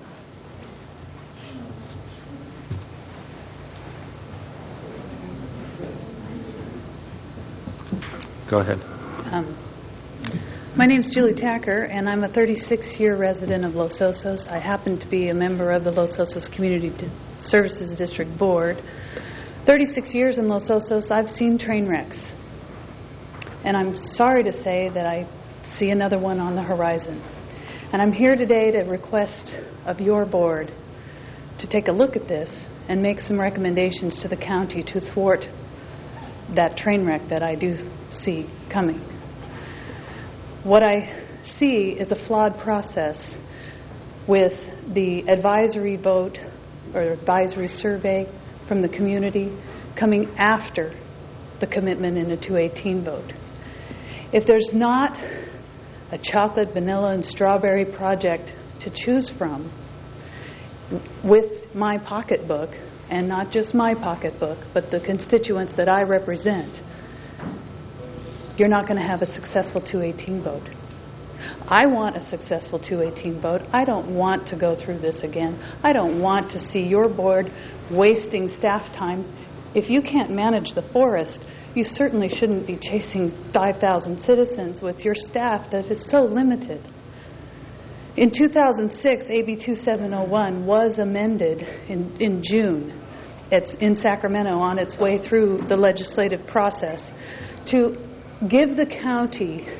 Go ahead. Um, My name is Julie Tacker, and I'm a thirty-six-year resident of Los Osos. I happen to be a member of the Los Osos Community Di- Services District Board. thirty-six years in Los Osos, I've seen train wrecks. And I'm sorry to say that I see another one on the horizon. And I'm here today to request of your board to take a look at this and make some recommendations to the county to thwart that train wreck that I do see coming. What I see is a flawed process with the advisory vote or advisory survey from the community coming after the commitment in a two eighteen vote. If there's not a chocolate, vanilla, and strawberry project to choose from with my pocketbook, and not just my pocketbook, but the constituents that I represent, you're not going to have a successful two eighteen vote. I want a successful two eighteen vote. I don't want to go through this again. I don't want to see your board wasting staff time. If you can't manage the forest, you certainly shouldn't be chasing five thousand citizens with your staff that is so limited. In two thousand six, A B twenty-seven oh one was amended in, in June. It's in Sacramento on its way through the legislative process to give the county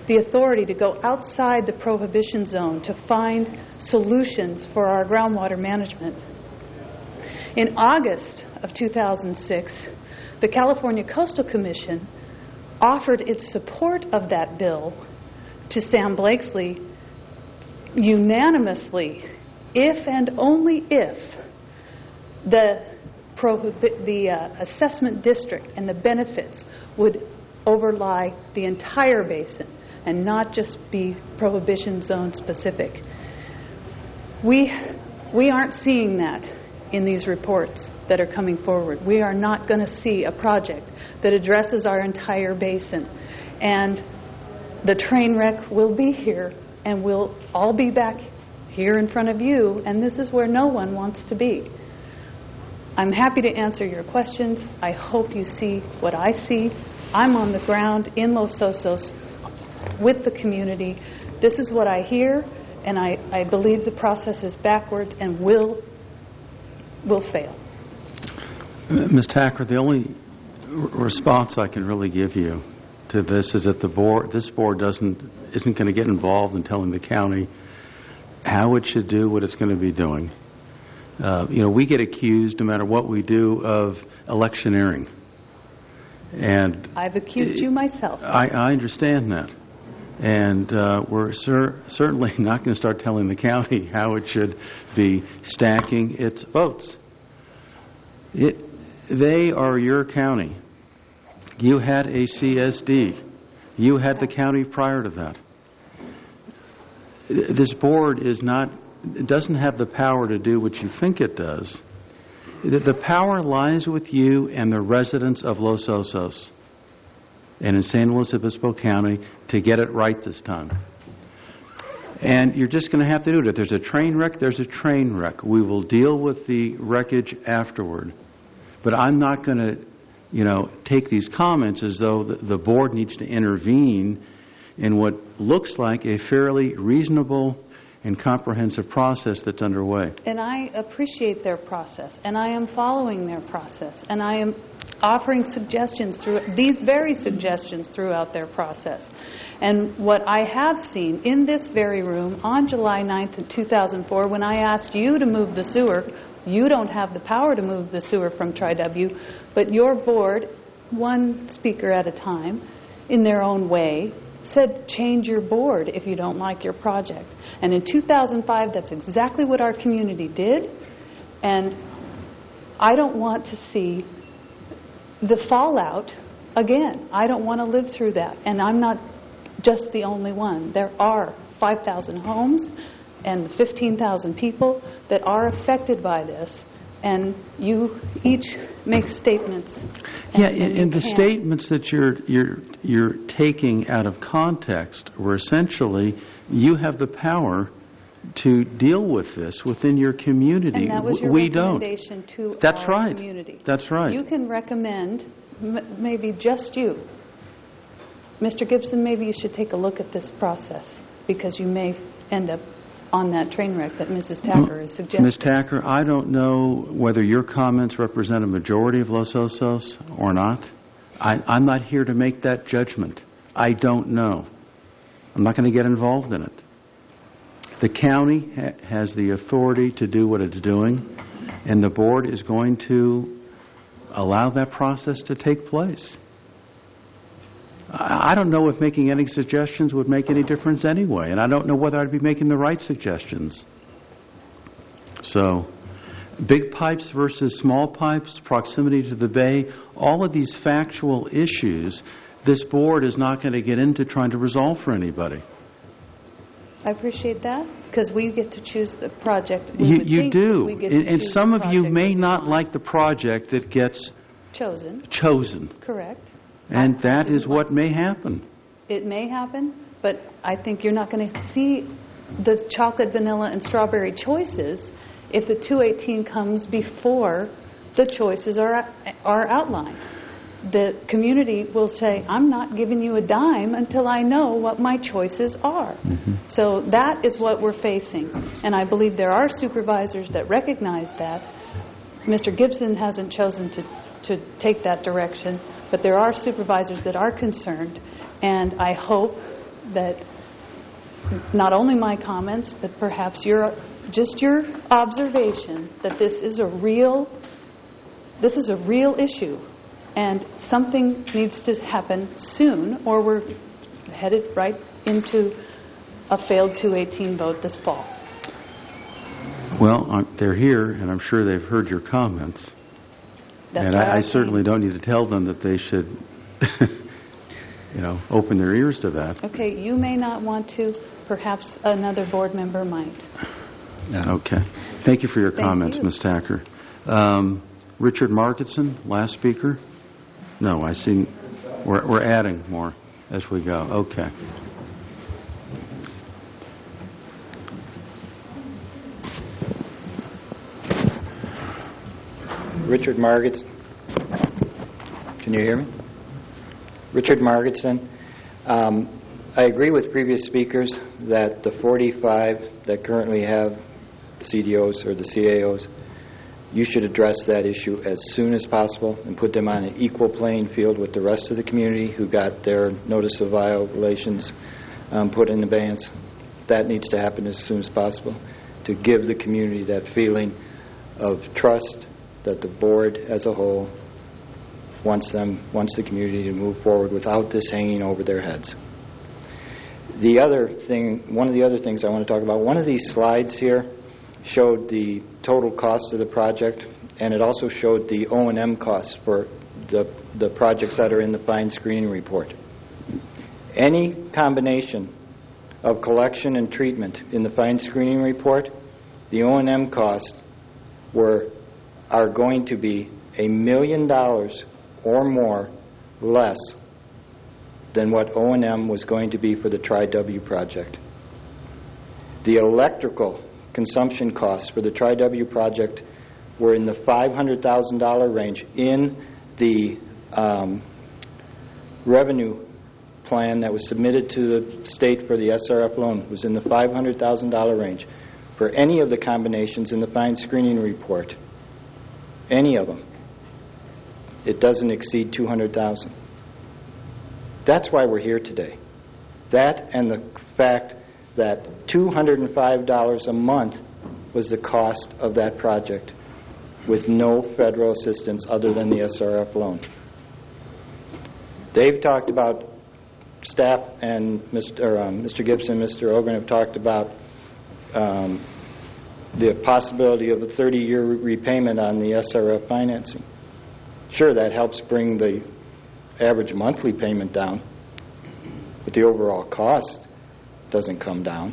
the authority to go outside the prohibition zone to find solutions for our groundwater management. In August of two thousand six, the California Coastal Commission offered its support of that bill to Sam Blakesley unanimously, if and only if the prohibi- the uh, assessment district and the benefits would overlie the entire basin and not just be prohibition zone specific. We we aren't seeing that in these reports that are coming forward. We are not going to see a project that addresses our entire basin. And the train wreck will be here, and we'll all be back here in front of you, and this is where no one wants to be. I'm happy to answer your questions. I hope you see what I see. I'm on the ground in Los Osos with the community. This is what I hear, and I, I believe the process is backwards and will will fail. Miz Tacker, the only r- response I can really give you to this is that the board, this board doesn't isn't going to get involved in telling the county how it should do what it's going to be doing. Uh, you know, we get accused, no matter what we do, of electioneering. And I've accused you myself. I, I understand that. And uh, we're cer- certainly not going to start telling the county how it should be stacking its votes. It, they are your county. You had a C S D. You had the county prior to that. This board is not, it doesn't have the power to do what you think it does. The, the power lies with you and the residents of Los Osos and in San Luis Obispo County to get it right this time. And you're just going to have to do it. If there's a train wreck, there's a train wreck. We will deal with the wreckage afterward. But I'm not going to, you know, take these comments as though the, the board needs to intervene in what looks like a fairly reasonable and comprehensive process that's underway. And I appreciate their process, and I am following their process, and I am offering suggestions through these very suggestions throughout their process. And what I have seen in this very room on July ninth of two thousand four, when I asked you to move the sewer, you don't have the power to move the sewer from Tri-W, but your board, one speaker at a time, in their own way, said change your board if you don't like your project. And in two thousand five, that's exactly what our community did. And I don't want to see the fallout again. I don't want to live through that. And I'm not just the only one. There are five thousand homes and fifteen thousand people that are affected by this. And you each make statements. And, yeah, and, and the can. statements that you're you're you're taking out of context were essentially you have the power to deal with this within your community. And that was your we don't. recommendation to That's our right. community. That's right. You can recommend, m- maybe just you, Mister Gibson, maybe you should take a look at this process because you may end up on that train wreck that Missus Tacker is suggesting. Miz Tacker, I don't know whether your comments represent a majority of Los Osos or not. I, I'm not here to make that judgment. I don't know. I'm not going to get involved in it. The county ha- has the authority to do what it's doing, and the board is going to allow that process to take place. I don't know if making any suggestions would make any difference anyway, and I don't know whether I'd be making the right suggestions. So, big pipes versus small pipes, proximity to the bay, all of these factual issues, this board is not going to get into trying to resolve for anybody. I appreciate that because we get to choose the project. We You, would you think do, we get to and, and choose some the of you project may that we not want. like the project that gets chosen. chosen, Correct. and I- that I is what may happen. It may happen, but I think you're not going to see the chocolate, vanilla, and strawberry choices if the two eighteen comes before the choices are are outlined. The community will say, I'm not giving you a dime until I know what my choices are. Mm-hmm. So that is what we're facing. And I believe there are supervisors that recognize that. Mister Gibson hasn't chosen to, to take that direction, but there are supervisors that are concerned. And I hope that not only my comments, but perhaps your, just your observation that this is a real, this is a real issue, and something needs to happen soon, or we're headed right into a failed two eighteen vote this fall. Well, uh, they're here, and I'm sure they've heard your comments. That's and why I, I I certainly don't need to tell them that they should, you know, open their ears to that. Okay, you may not want to. Perhaps another board member might. Okay. Thank you for your Thank comments, you. Miz Tacker. Um, Richard Marketson, last speaker? No, I see. We're, we're adding more as we go. Okay. Richard Margetson. Can you hear me? Richard Margetson. Um, I agree with previous speakers that the forty-five that currently have C D Os or the C A Os, you should address that issue as soon as possible and put them on an equal playing field with the rest of the community who got their notice of violations um, put in abeyance. That needs to happen as soon as possible to give the community that feeling of trust that the board as a whole wants them, wants the community to move forward without this hanging over their heads. The other thing, one of the other things I want to talk about, one of these slides here showed the total cost of the project, and it also showed the O and M costs for the, the projects that are in the fine screening report. Any combination of collection and treatment in the fine screening report, the O and M costs were are going to be a million dollars or more less than what O and M was going to be for the Tri-W project. The electrical consumption costs for the Tri-W project were in the five hundred thousand dollars range in the um, revenue plan that was submitted to the state for the S R F loan. It was in the five hundred thousand dollars range for any of the combinations in the fine screening report. Any of them. It doesn't exceed two hundred thousand dollars. That's why we're here today. That and the fact that two hundred five dollars a month was the cost of that project with no federal assistance other than the S R F loan. They've talked about, staff and Mister Um, Mister Gibson, Mister Ogren have talked about um, the possibility of a thirty-year repayment on the S R F financing. Sure, that helps bring the average monthly payment down, but the overall cost doesn't come down.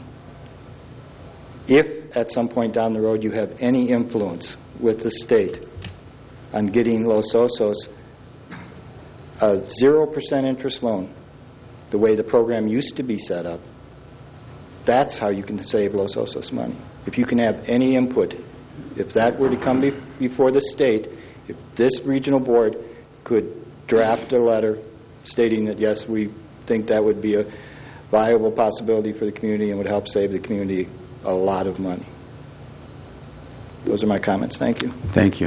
If at some point down the road you have any influence with the state on getting Los Osos a zero percent interest loan, the way the program used to be set up, that's how you can save Los Osos money. If you can have any input, if that were to come be before the state, if this regional board could draft a letter stating that, yes, we think that would be a viable possibility for the community and would help save the community a lot of money. Those are my comments. Thank you. Thank you.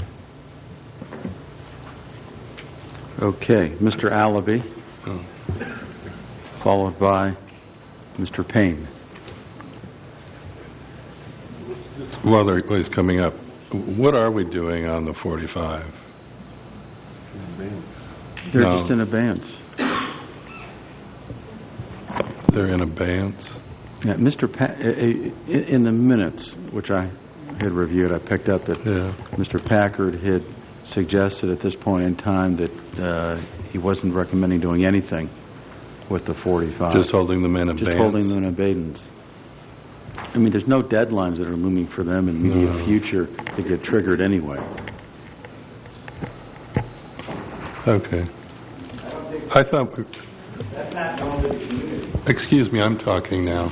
Okay, Mister Allaby, Oh. followed by Mister Payne. While they're- while he's coming up, what are we doing on the forty-five? They're No. just in abeyance. They're in abeyance? Yeah, Mister Pa- uh, uh, in the minutes, which I had reviewed, I picked up that Yeah. Mister Packard had suggested at this point in time that uh, he wasn't recommending doing anything with the forty-five. Just holding them in abeyance? Just holding them in abeyance. I mean, there's no deadlines that are looming for them in the immediate No. future to get triggered anyway. Okay. I thought... we- That's not known to the community. Excuse me, I'm talking now.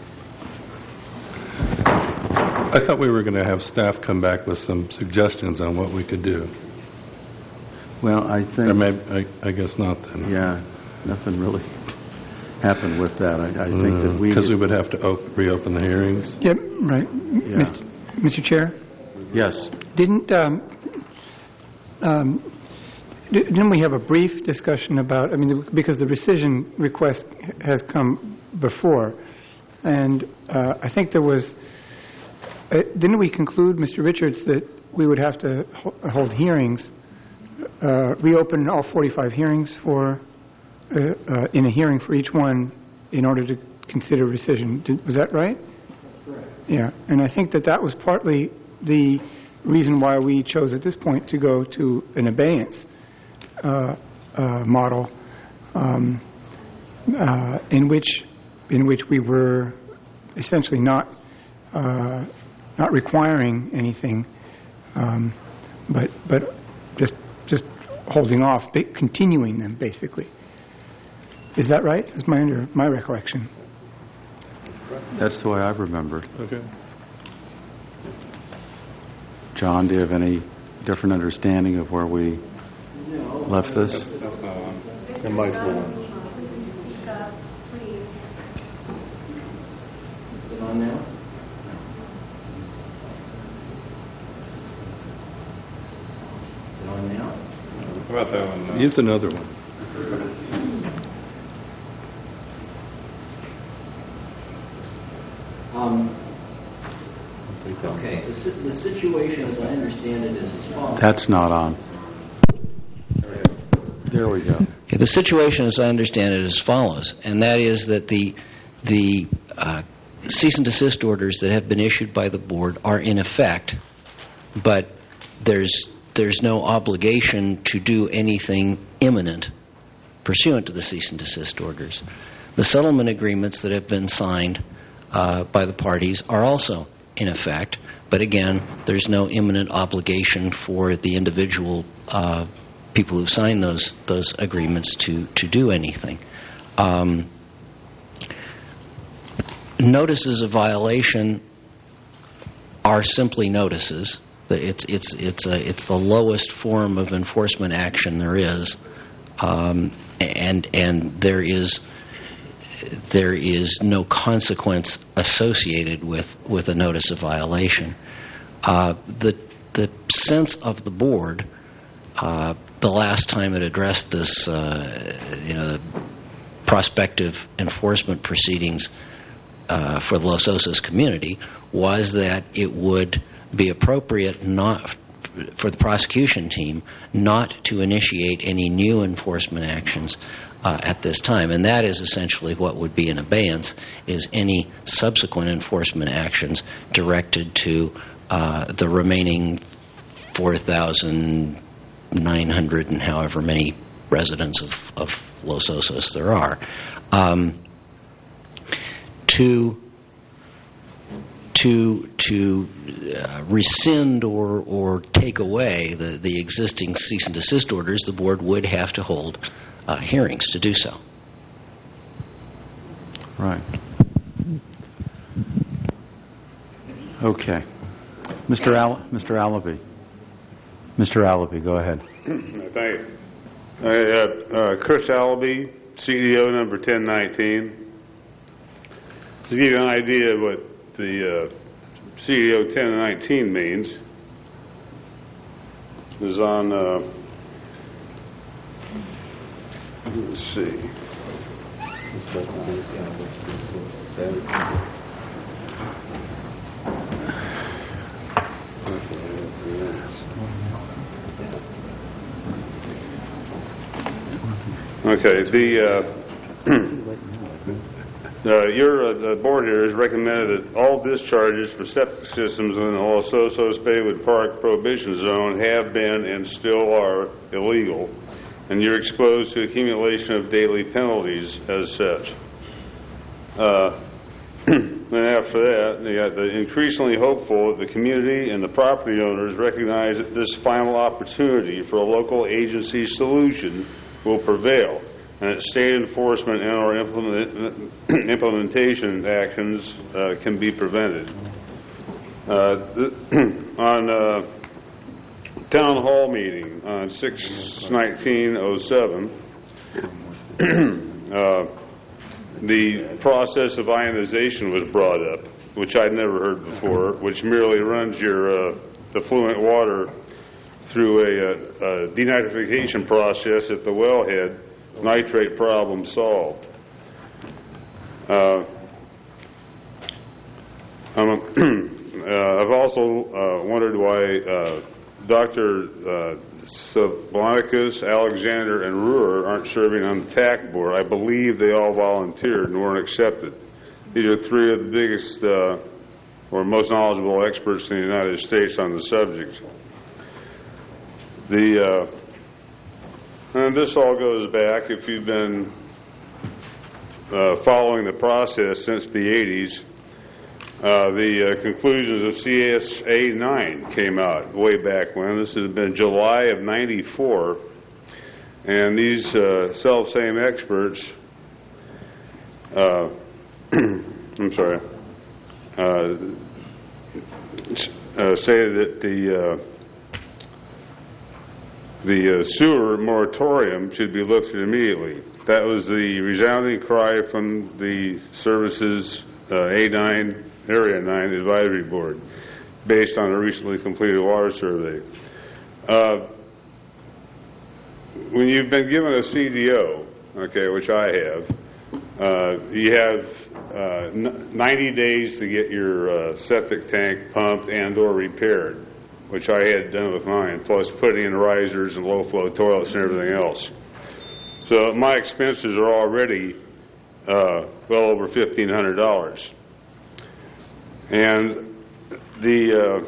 I thought we were going to have staff come back with some suggestions on what we could do. Well, I Or think, maybe, I I guess not then. yeah, nothing really happened with that. I, I think that we... Because we would have to op- reopen the hearings? Yep, right. Yeah. Mister Mister Chair, Yes. didn't, um, um, di- didn't we have a brief discussion about, I mean, because the rescission request has come before, and uh, I think there was, uh, didn't we conclude, Mister Richards, that we would have to ho- hold hearings, uh, reopen all forty-five hearings for, uh, uh, in a hearing for each one in order to consider rescission? Did, was that right? Correct. Yeah, and I think that that was partly the reason why we chose at this point to go to an abeyance uh, uh, model, um, uh, in which in which we were essentially not uh, not requiring anything, um, but but just just holding off, ba- continuing them basically. Is that right? That's my under my recollection. That's the way I've remembered. Okay. John, do you have any different understanding of where we left this? It might be one. Is it on now? Is it on now? How about that one? uh, Use another one. Um, okay, the, si- the situation as I understand it is as follows. That's not on. There we go. Okay, the situation as I understand it is as follows, and that is that the, the uh, cease and desist orders that have been issued by the board are in effect, but there's, there's no obligation to do anything imminent pursuant to the cease and desist orders. The settlement agreements that have been signed Uh, by the parties are also in effect, but again, there's no imminent obligation for the individual uh, people who sign those those agreements to to do anything. Um, notices of violation are simply notices. It's it's it's a, it's the lowest form of enforcement action there is, um, and and there is. there is no consequence associated with, with a notice of violation. Uh, the the sense of the board, uh, the last time it addressed this, uh, you know, the prospective enforcement proceedings uh, for the Los Osos community, was that it would be appropriate not for the prosecution team not to initiate any new enforcement actions uh, at this time. And that is essentially what would be in abeyance, is any subsequent enforcement actions directed to uh, the remaining four thousand nine hundred and however many residents of, of Los Osos there are. Um, to to to uh, rescind or or take away the, the existing cease and desist orders, the board would have to hold uh, hearings to do so. Right. Okay. Mister Al- Mister Allaby. Mister Allaby, go ahead. Thank you. Uh, uh, Chris Allaby, C E O number ten nineteen. To give you an idea of what the uh, C E O ten nineteen means, is on, uh, let's see. Okay, the, uh, uh, your uh, the board here has recommended that all discharges for septic systems in the Los Osos Baywood Park Prohibition Zone have been and still are illegal, and you're exposed to accumulation of daily penalties as such. Uh, and after that, you got the increasingly hopeful that the community and the property owners recognize that this final opportunity for a local agency solution will prevail, and that state enforcement and or implement, implementation actions uh, can be prevented. Uh, the, on uh, town hall meeting on six nineteen oh seven, uh, the process of ionization was brought up, which I'd never heard before, which merely runs your uh, effluent water through a, a denitrification process at the wellhead, nitrate problem solved. Uh, I'm, uh, I've also uh, wondered why uh, Doctor Uh, Sablanicus, Alexander, and Ruhr aren't serving on the T A C board. I believe they all volunteered and weren't accepted. These are three of the biggest uh, or most knowledgeable experts in the United States on the subject. The uh, and this all goes back, if you've been uh, following the process since the eighties, uh, the uh, conclusions of C S A nine came out way back when. This has been July of ninety-four, and these uh, self-same experts, uh, I'm sorry, uh, uh, say that the uh, the uh, sewer moratorium should be lifted immediately. That was the resounding cry from the services uh, A nine, Area nine Advisory Board, based on a recently completed water survey. Uh, when you've been given a C D O, okay, which I have, uh, you have uh, ninety days to get your uh, septic tank pumped and or repaired, which I had done with mine, plus putting in risers and low-flow toilets and everything else. So my expenses are already uh, well over fifteen hundred dollars. And the uh,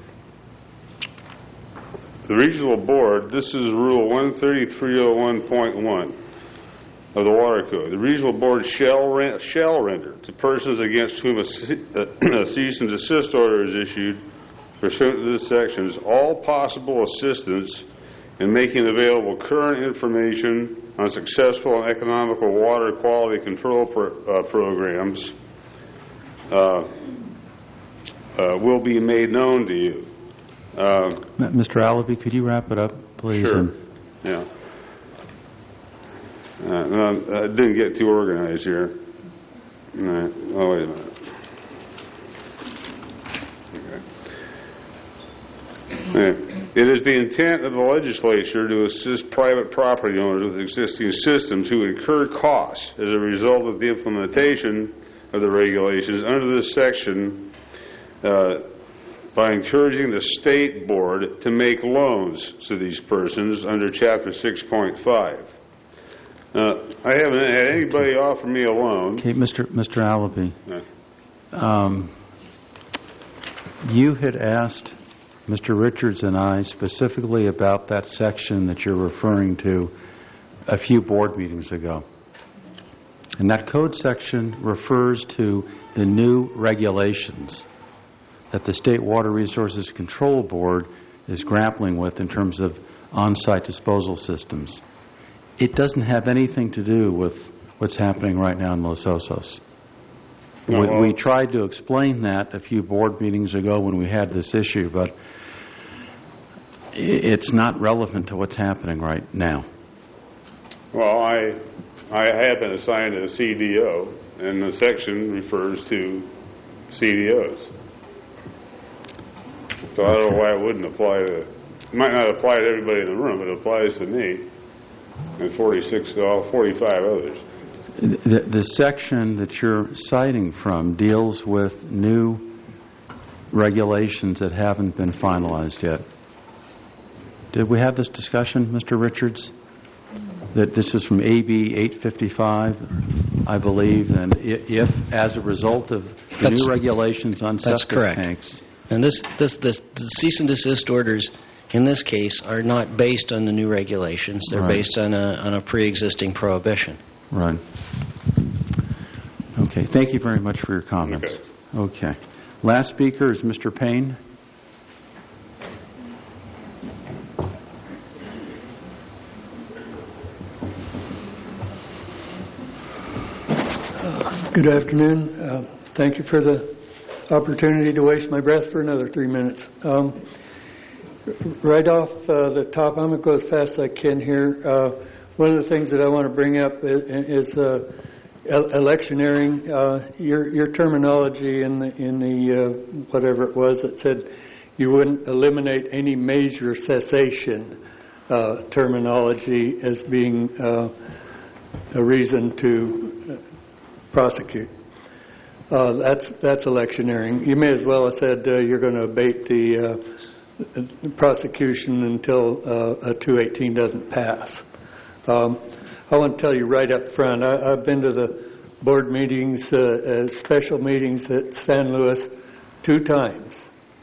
the regional board, this is Rule one thirty-three oh one point one of the Water Code. The regional board shall, rent, shall render to persons against whom a, a cease and desist order is issued pursuant to this sections all possible assistance in making available current information on successful and economical water quality control pro, uh, programs uh, uh, will be made known to you. Uh, Mister Allaby, could you wrap it up, please? Sure. And yeah. Uh, no, I didn't get too organized here. All right. Oh, wait a minute. It is the intent of the legislature to assist private property owners with existing systems who incur costs as a result of the implementation of the regulations under this section uh, by encouraging the state board to make loans to these persons under Chapter six point five. Uh, I haven't had anybody offer me a loan. Okay, Mister Mister Allaby, Yeah. um, you had asked Mister Richards and I specifically about that section that you're referring to a few board meetings ago. And that code section refers to the new regulations that the State Water Resources Control Board is grappling with in terms of on-site disposal systems. It doesn't have anything to do with what's happening right now in Los Osos. No, we, well, we tried to explain that a few board meetings ago when we had this issue, but it's not relevant to what's happening right now. Well, I I have been assigned a C D O, and the section refers to C D Os. So I don't know why it wouldn't apply to, it might not apply to everybody in the room, but it applies to me and forty-six, well, forty-five others. The, the section that you're citing from deals with new regulations that haven't been finalized yet. Did we have this discussion, Mister Richards? That this is from A B eight fifty-five, I believe, and if, as a result of the That's- new regulations on That's septic correct. tanks. And this, this, this, the cease and desist orders in this case are not based on the new regulations. They're Right. based on a, on a pre-existing prohibition. Right. Okay. Thank you very much for your comments. Okay. Okay. Last speaker is Mister Payne. Good afternoon. Uh, thank you for the opportunity to waste my breath for another three minutes. Um, right off uh, the top, I'm going to go as fast as I can here. Uh, one of the things that I want to bring up is, is uh, electioneering. Uh, your, your terminology in the, in the uh, whatever it was that said you wouldn't eliminate any major cessation uh, terminology as being uh, a reason to prosecute. Uh, that's that's electioneering. You may as well have said uh, you're going to abate the uh, prosecution until uh, a two eighteen doesn't pass. Um, I want to tell you right up front, I, I've been to the board meetings, uh, uh, special meetings at San Luis two times.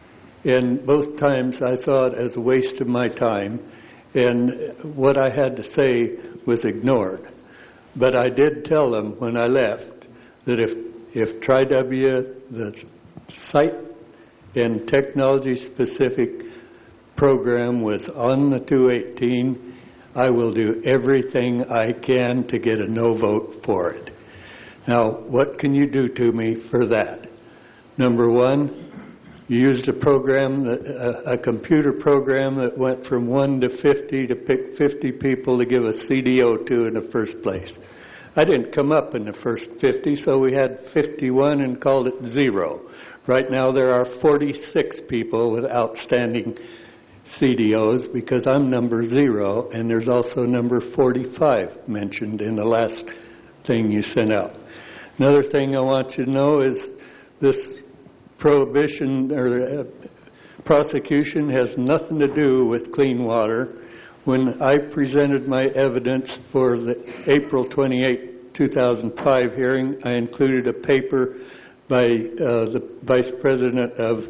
And both times I saw it as a waste of my time, and what I had to say was ignored. But I did tell them when I left that if, if Tri-W, the site and technology-specific program was on the two eighteen, I will do everything I can to get a no vote for it. Now, what can you do to me for that? Number one, you used a program, that, a, a computer program that went from one to fifty to pick fifty people to give a C D O to in the first place. I didn't come up in the first fifty, so we had fifty-one and called it zero. Right now there are forty-six people with outstanding C D Os because I'm number zero, and there's also number forty-five mentioned in the last thing you sent out. Another thing I want you to know is this prohibition or uh, prosecution has nothing to do with clean water. When I presented my evidence for the April twenty-eighth, two thousand five hearing, I included a paper by uh, the Vice President of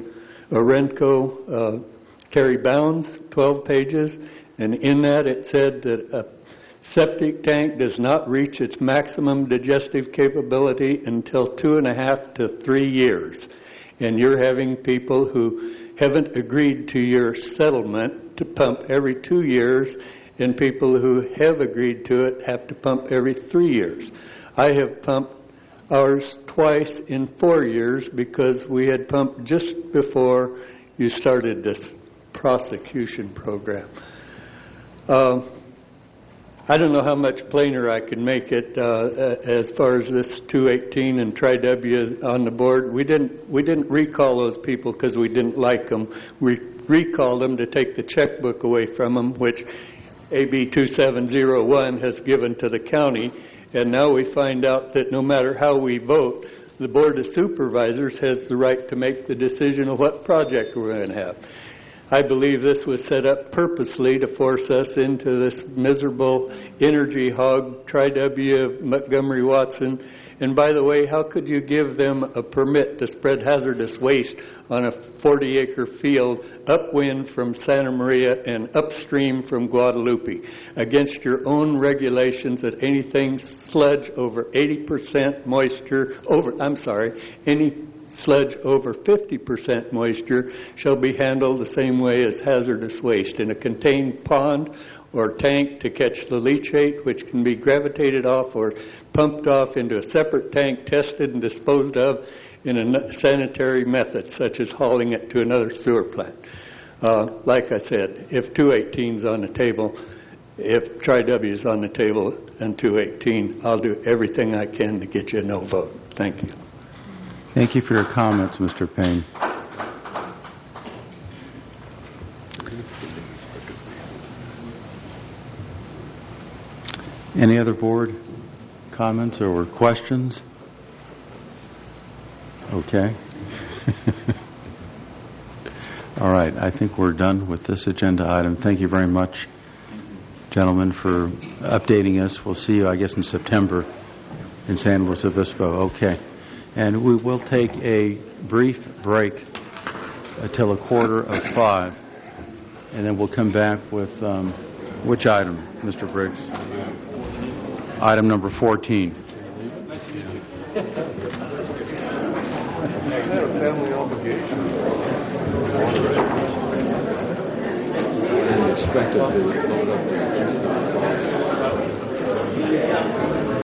Orenco, uh, Carrie Bounds, twelve pages, and in that it said that a septic tank does not reach its maximum digestive capability until two and a half to three years. And you're having people who haven't agreed to your settlement to pump every two years, and people who have agreed to it have to pump every three years. I have pumped ours twice in four years because we had pumped just before you started this prosecution program. Uh, I don't know how much plainer I can make it uh, as far as this two eighteen and Tri-W on the board. We didn't we didn't recall those people because we didn't like them. We recalled them to take the checkbook away from them, which A B two seven zero one has given to the county. And now we find out that no matter how we vote, the Board of Supervisors has the right to make the decision of what project we're going to have. I believe this was set up purposely to force us into this miserable energy hog, Tri-W, Montgomery Watson. And by the way, how could you give them a permit to spread hazardous waste on a forty acre field upwind from Santa Maria and upstream from Guadalupe against your own regulations that anything sludge over eighty percent moisture, over, I'm sorry, any sludge over fifty percent moisture shall be handled the same way as hazardous waste in a contained pond or tank to catch the leachate, which can be gravitated off or pumped off into a separate tank, tested and disposed of in a sanitary method, such as hauling it to another sewer plant. Uh, like I said, if two eighteen is on the table, if Tri-W is on the table and two eighteen, I'll do everything I can to get you a no vote. Thank you. Thank you for your comments, Mister Payne. Any other board comments or questions? Okay. All right. I think we're done with this agenda item. Thank you very much, gentlemen, for updating us. We'll see you, I guess, in September in San Luis Obispo. Okay. And we will take a brief break until a quarter of five, and then we'll come back with um, which item, Mister Briggs? Item number fourteen. Nice to meet you. I had a family obligation. I didn't expect it to load up there.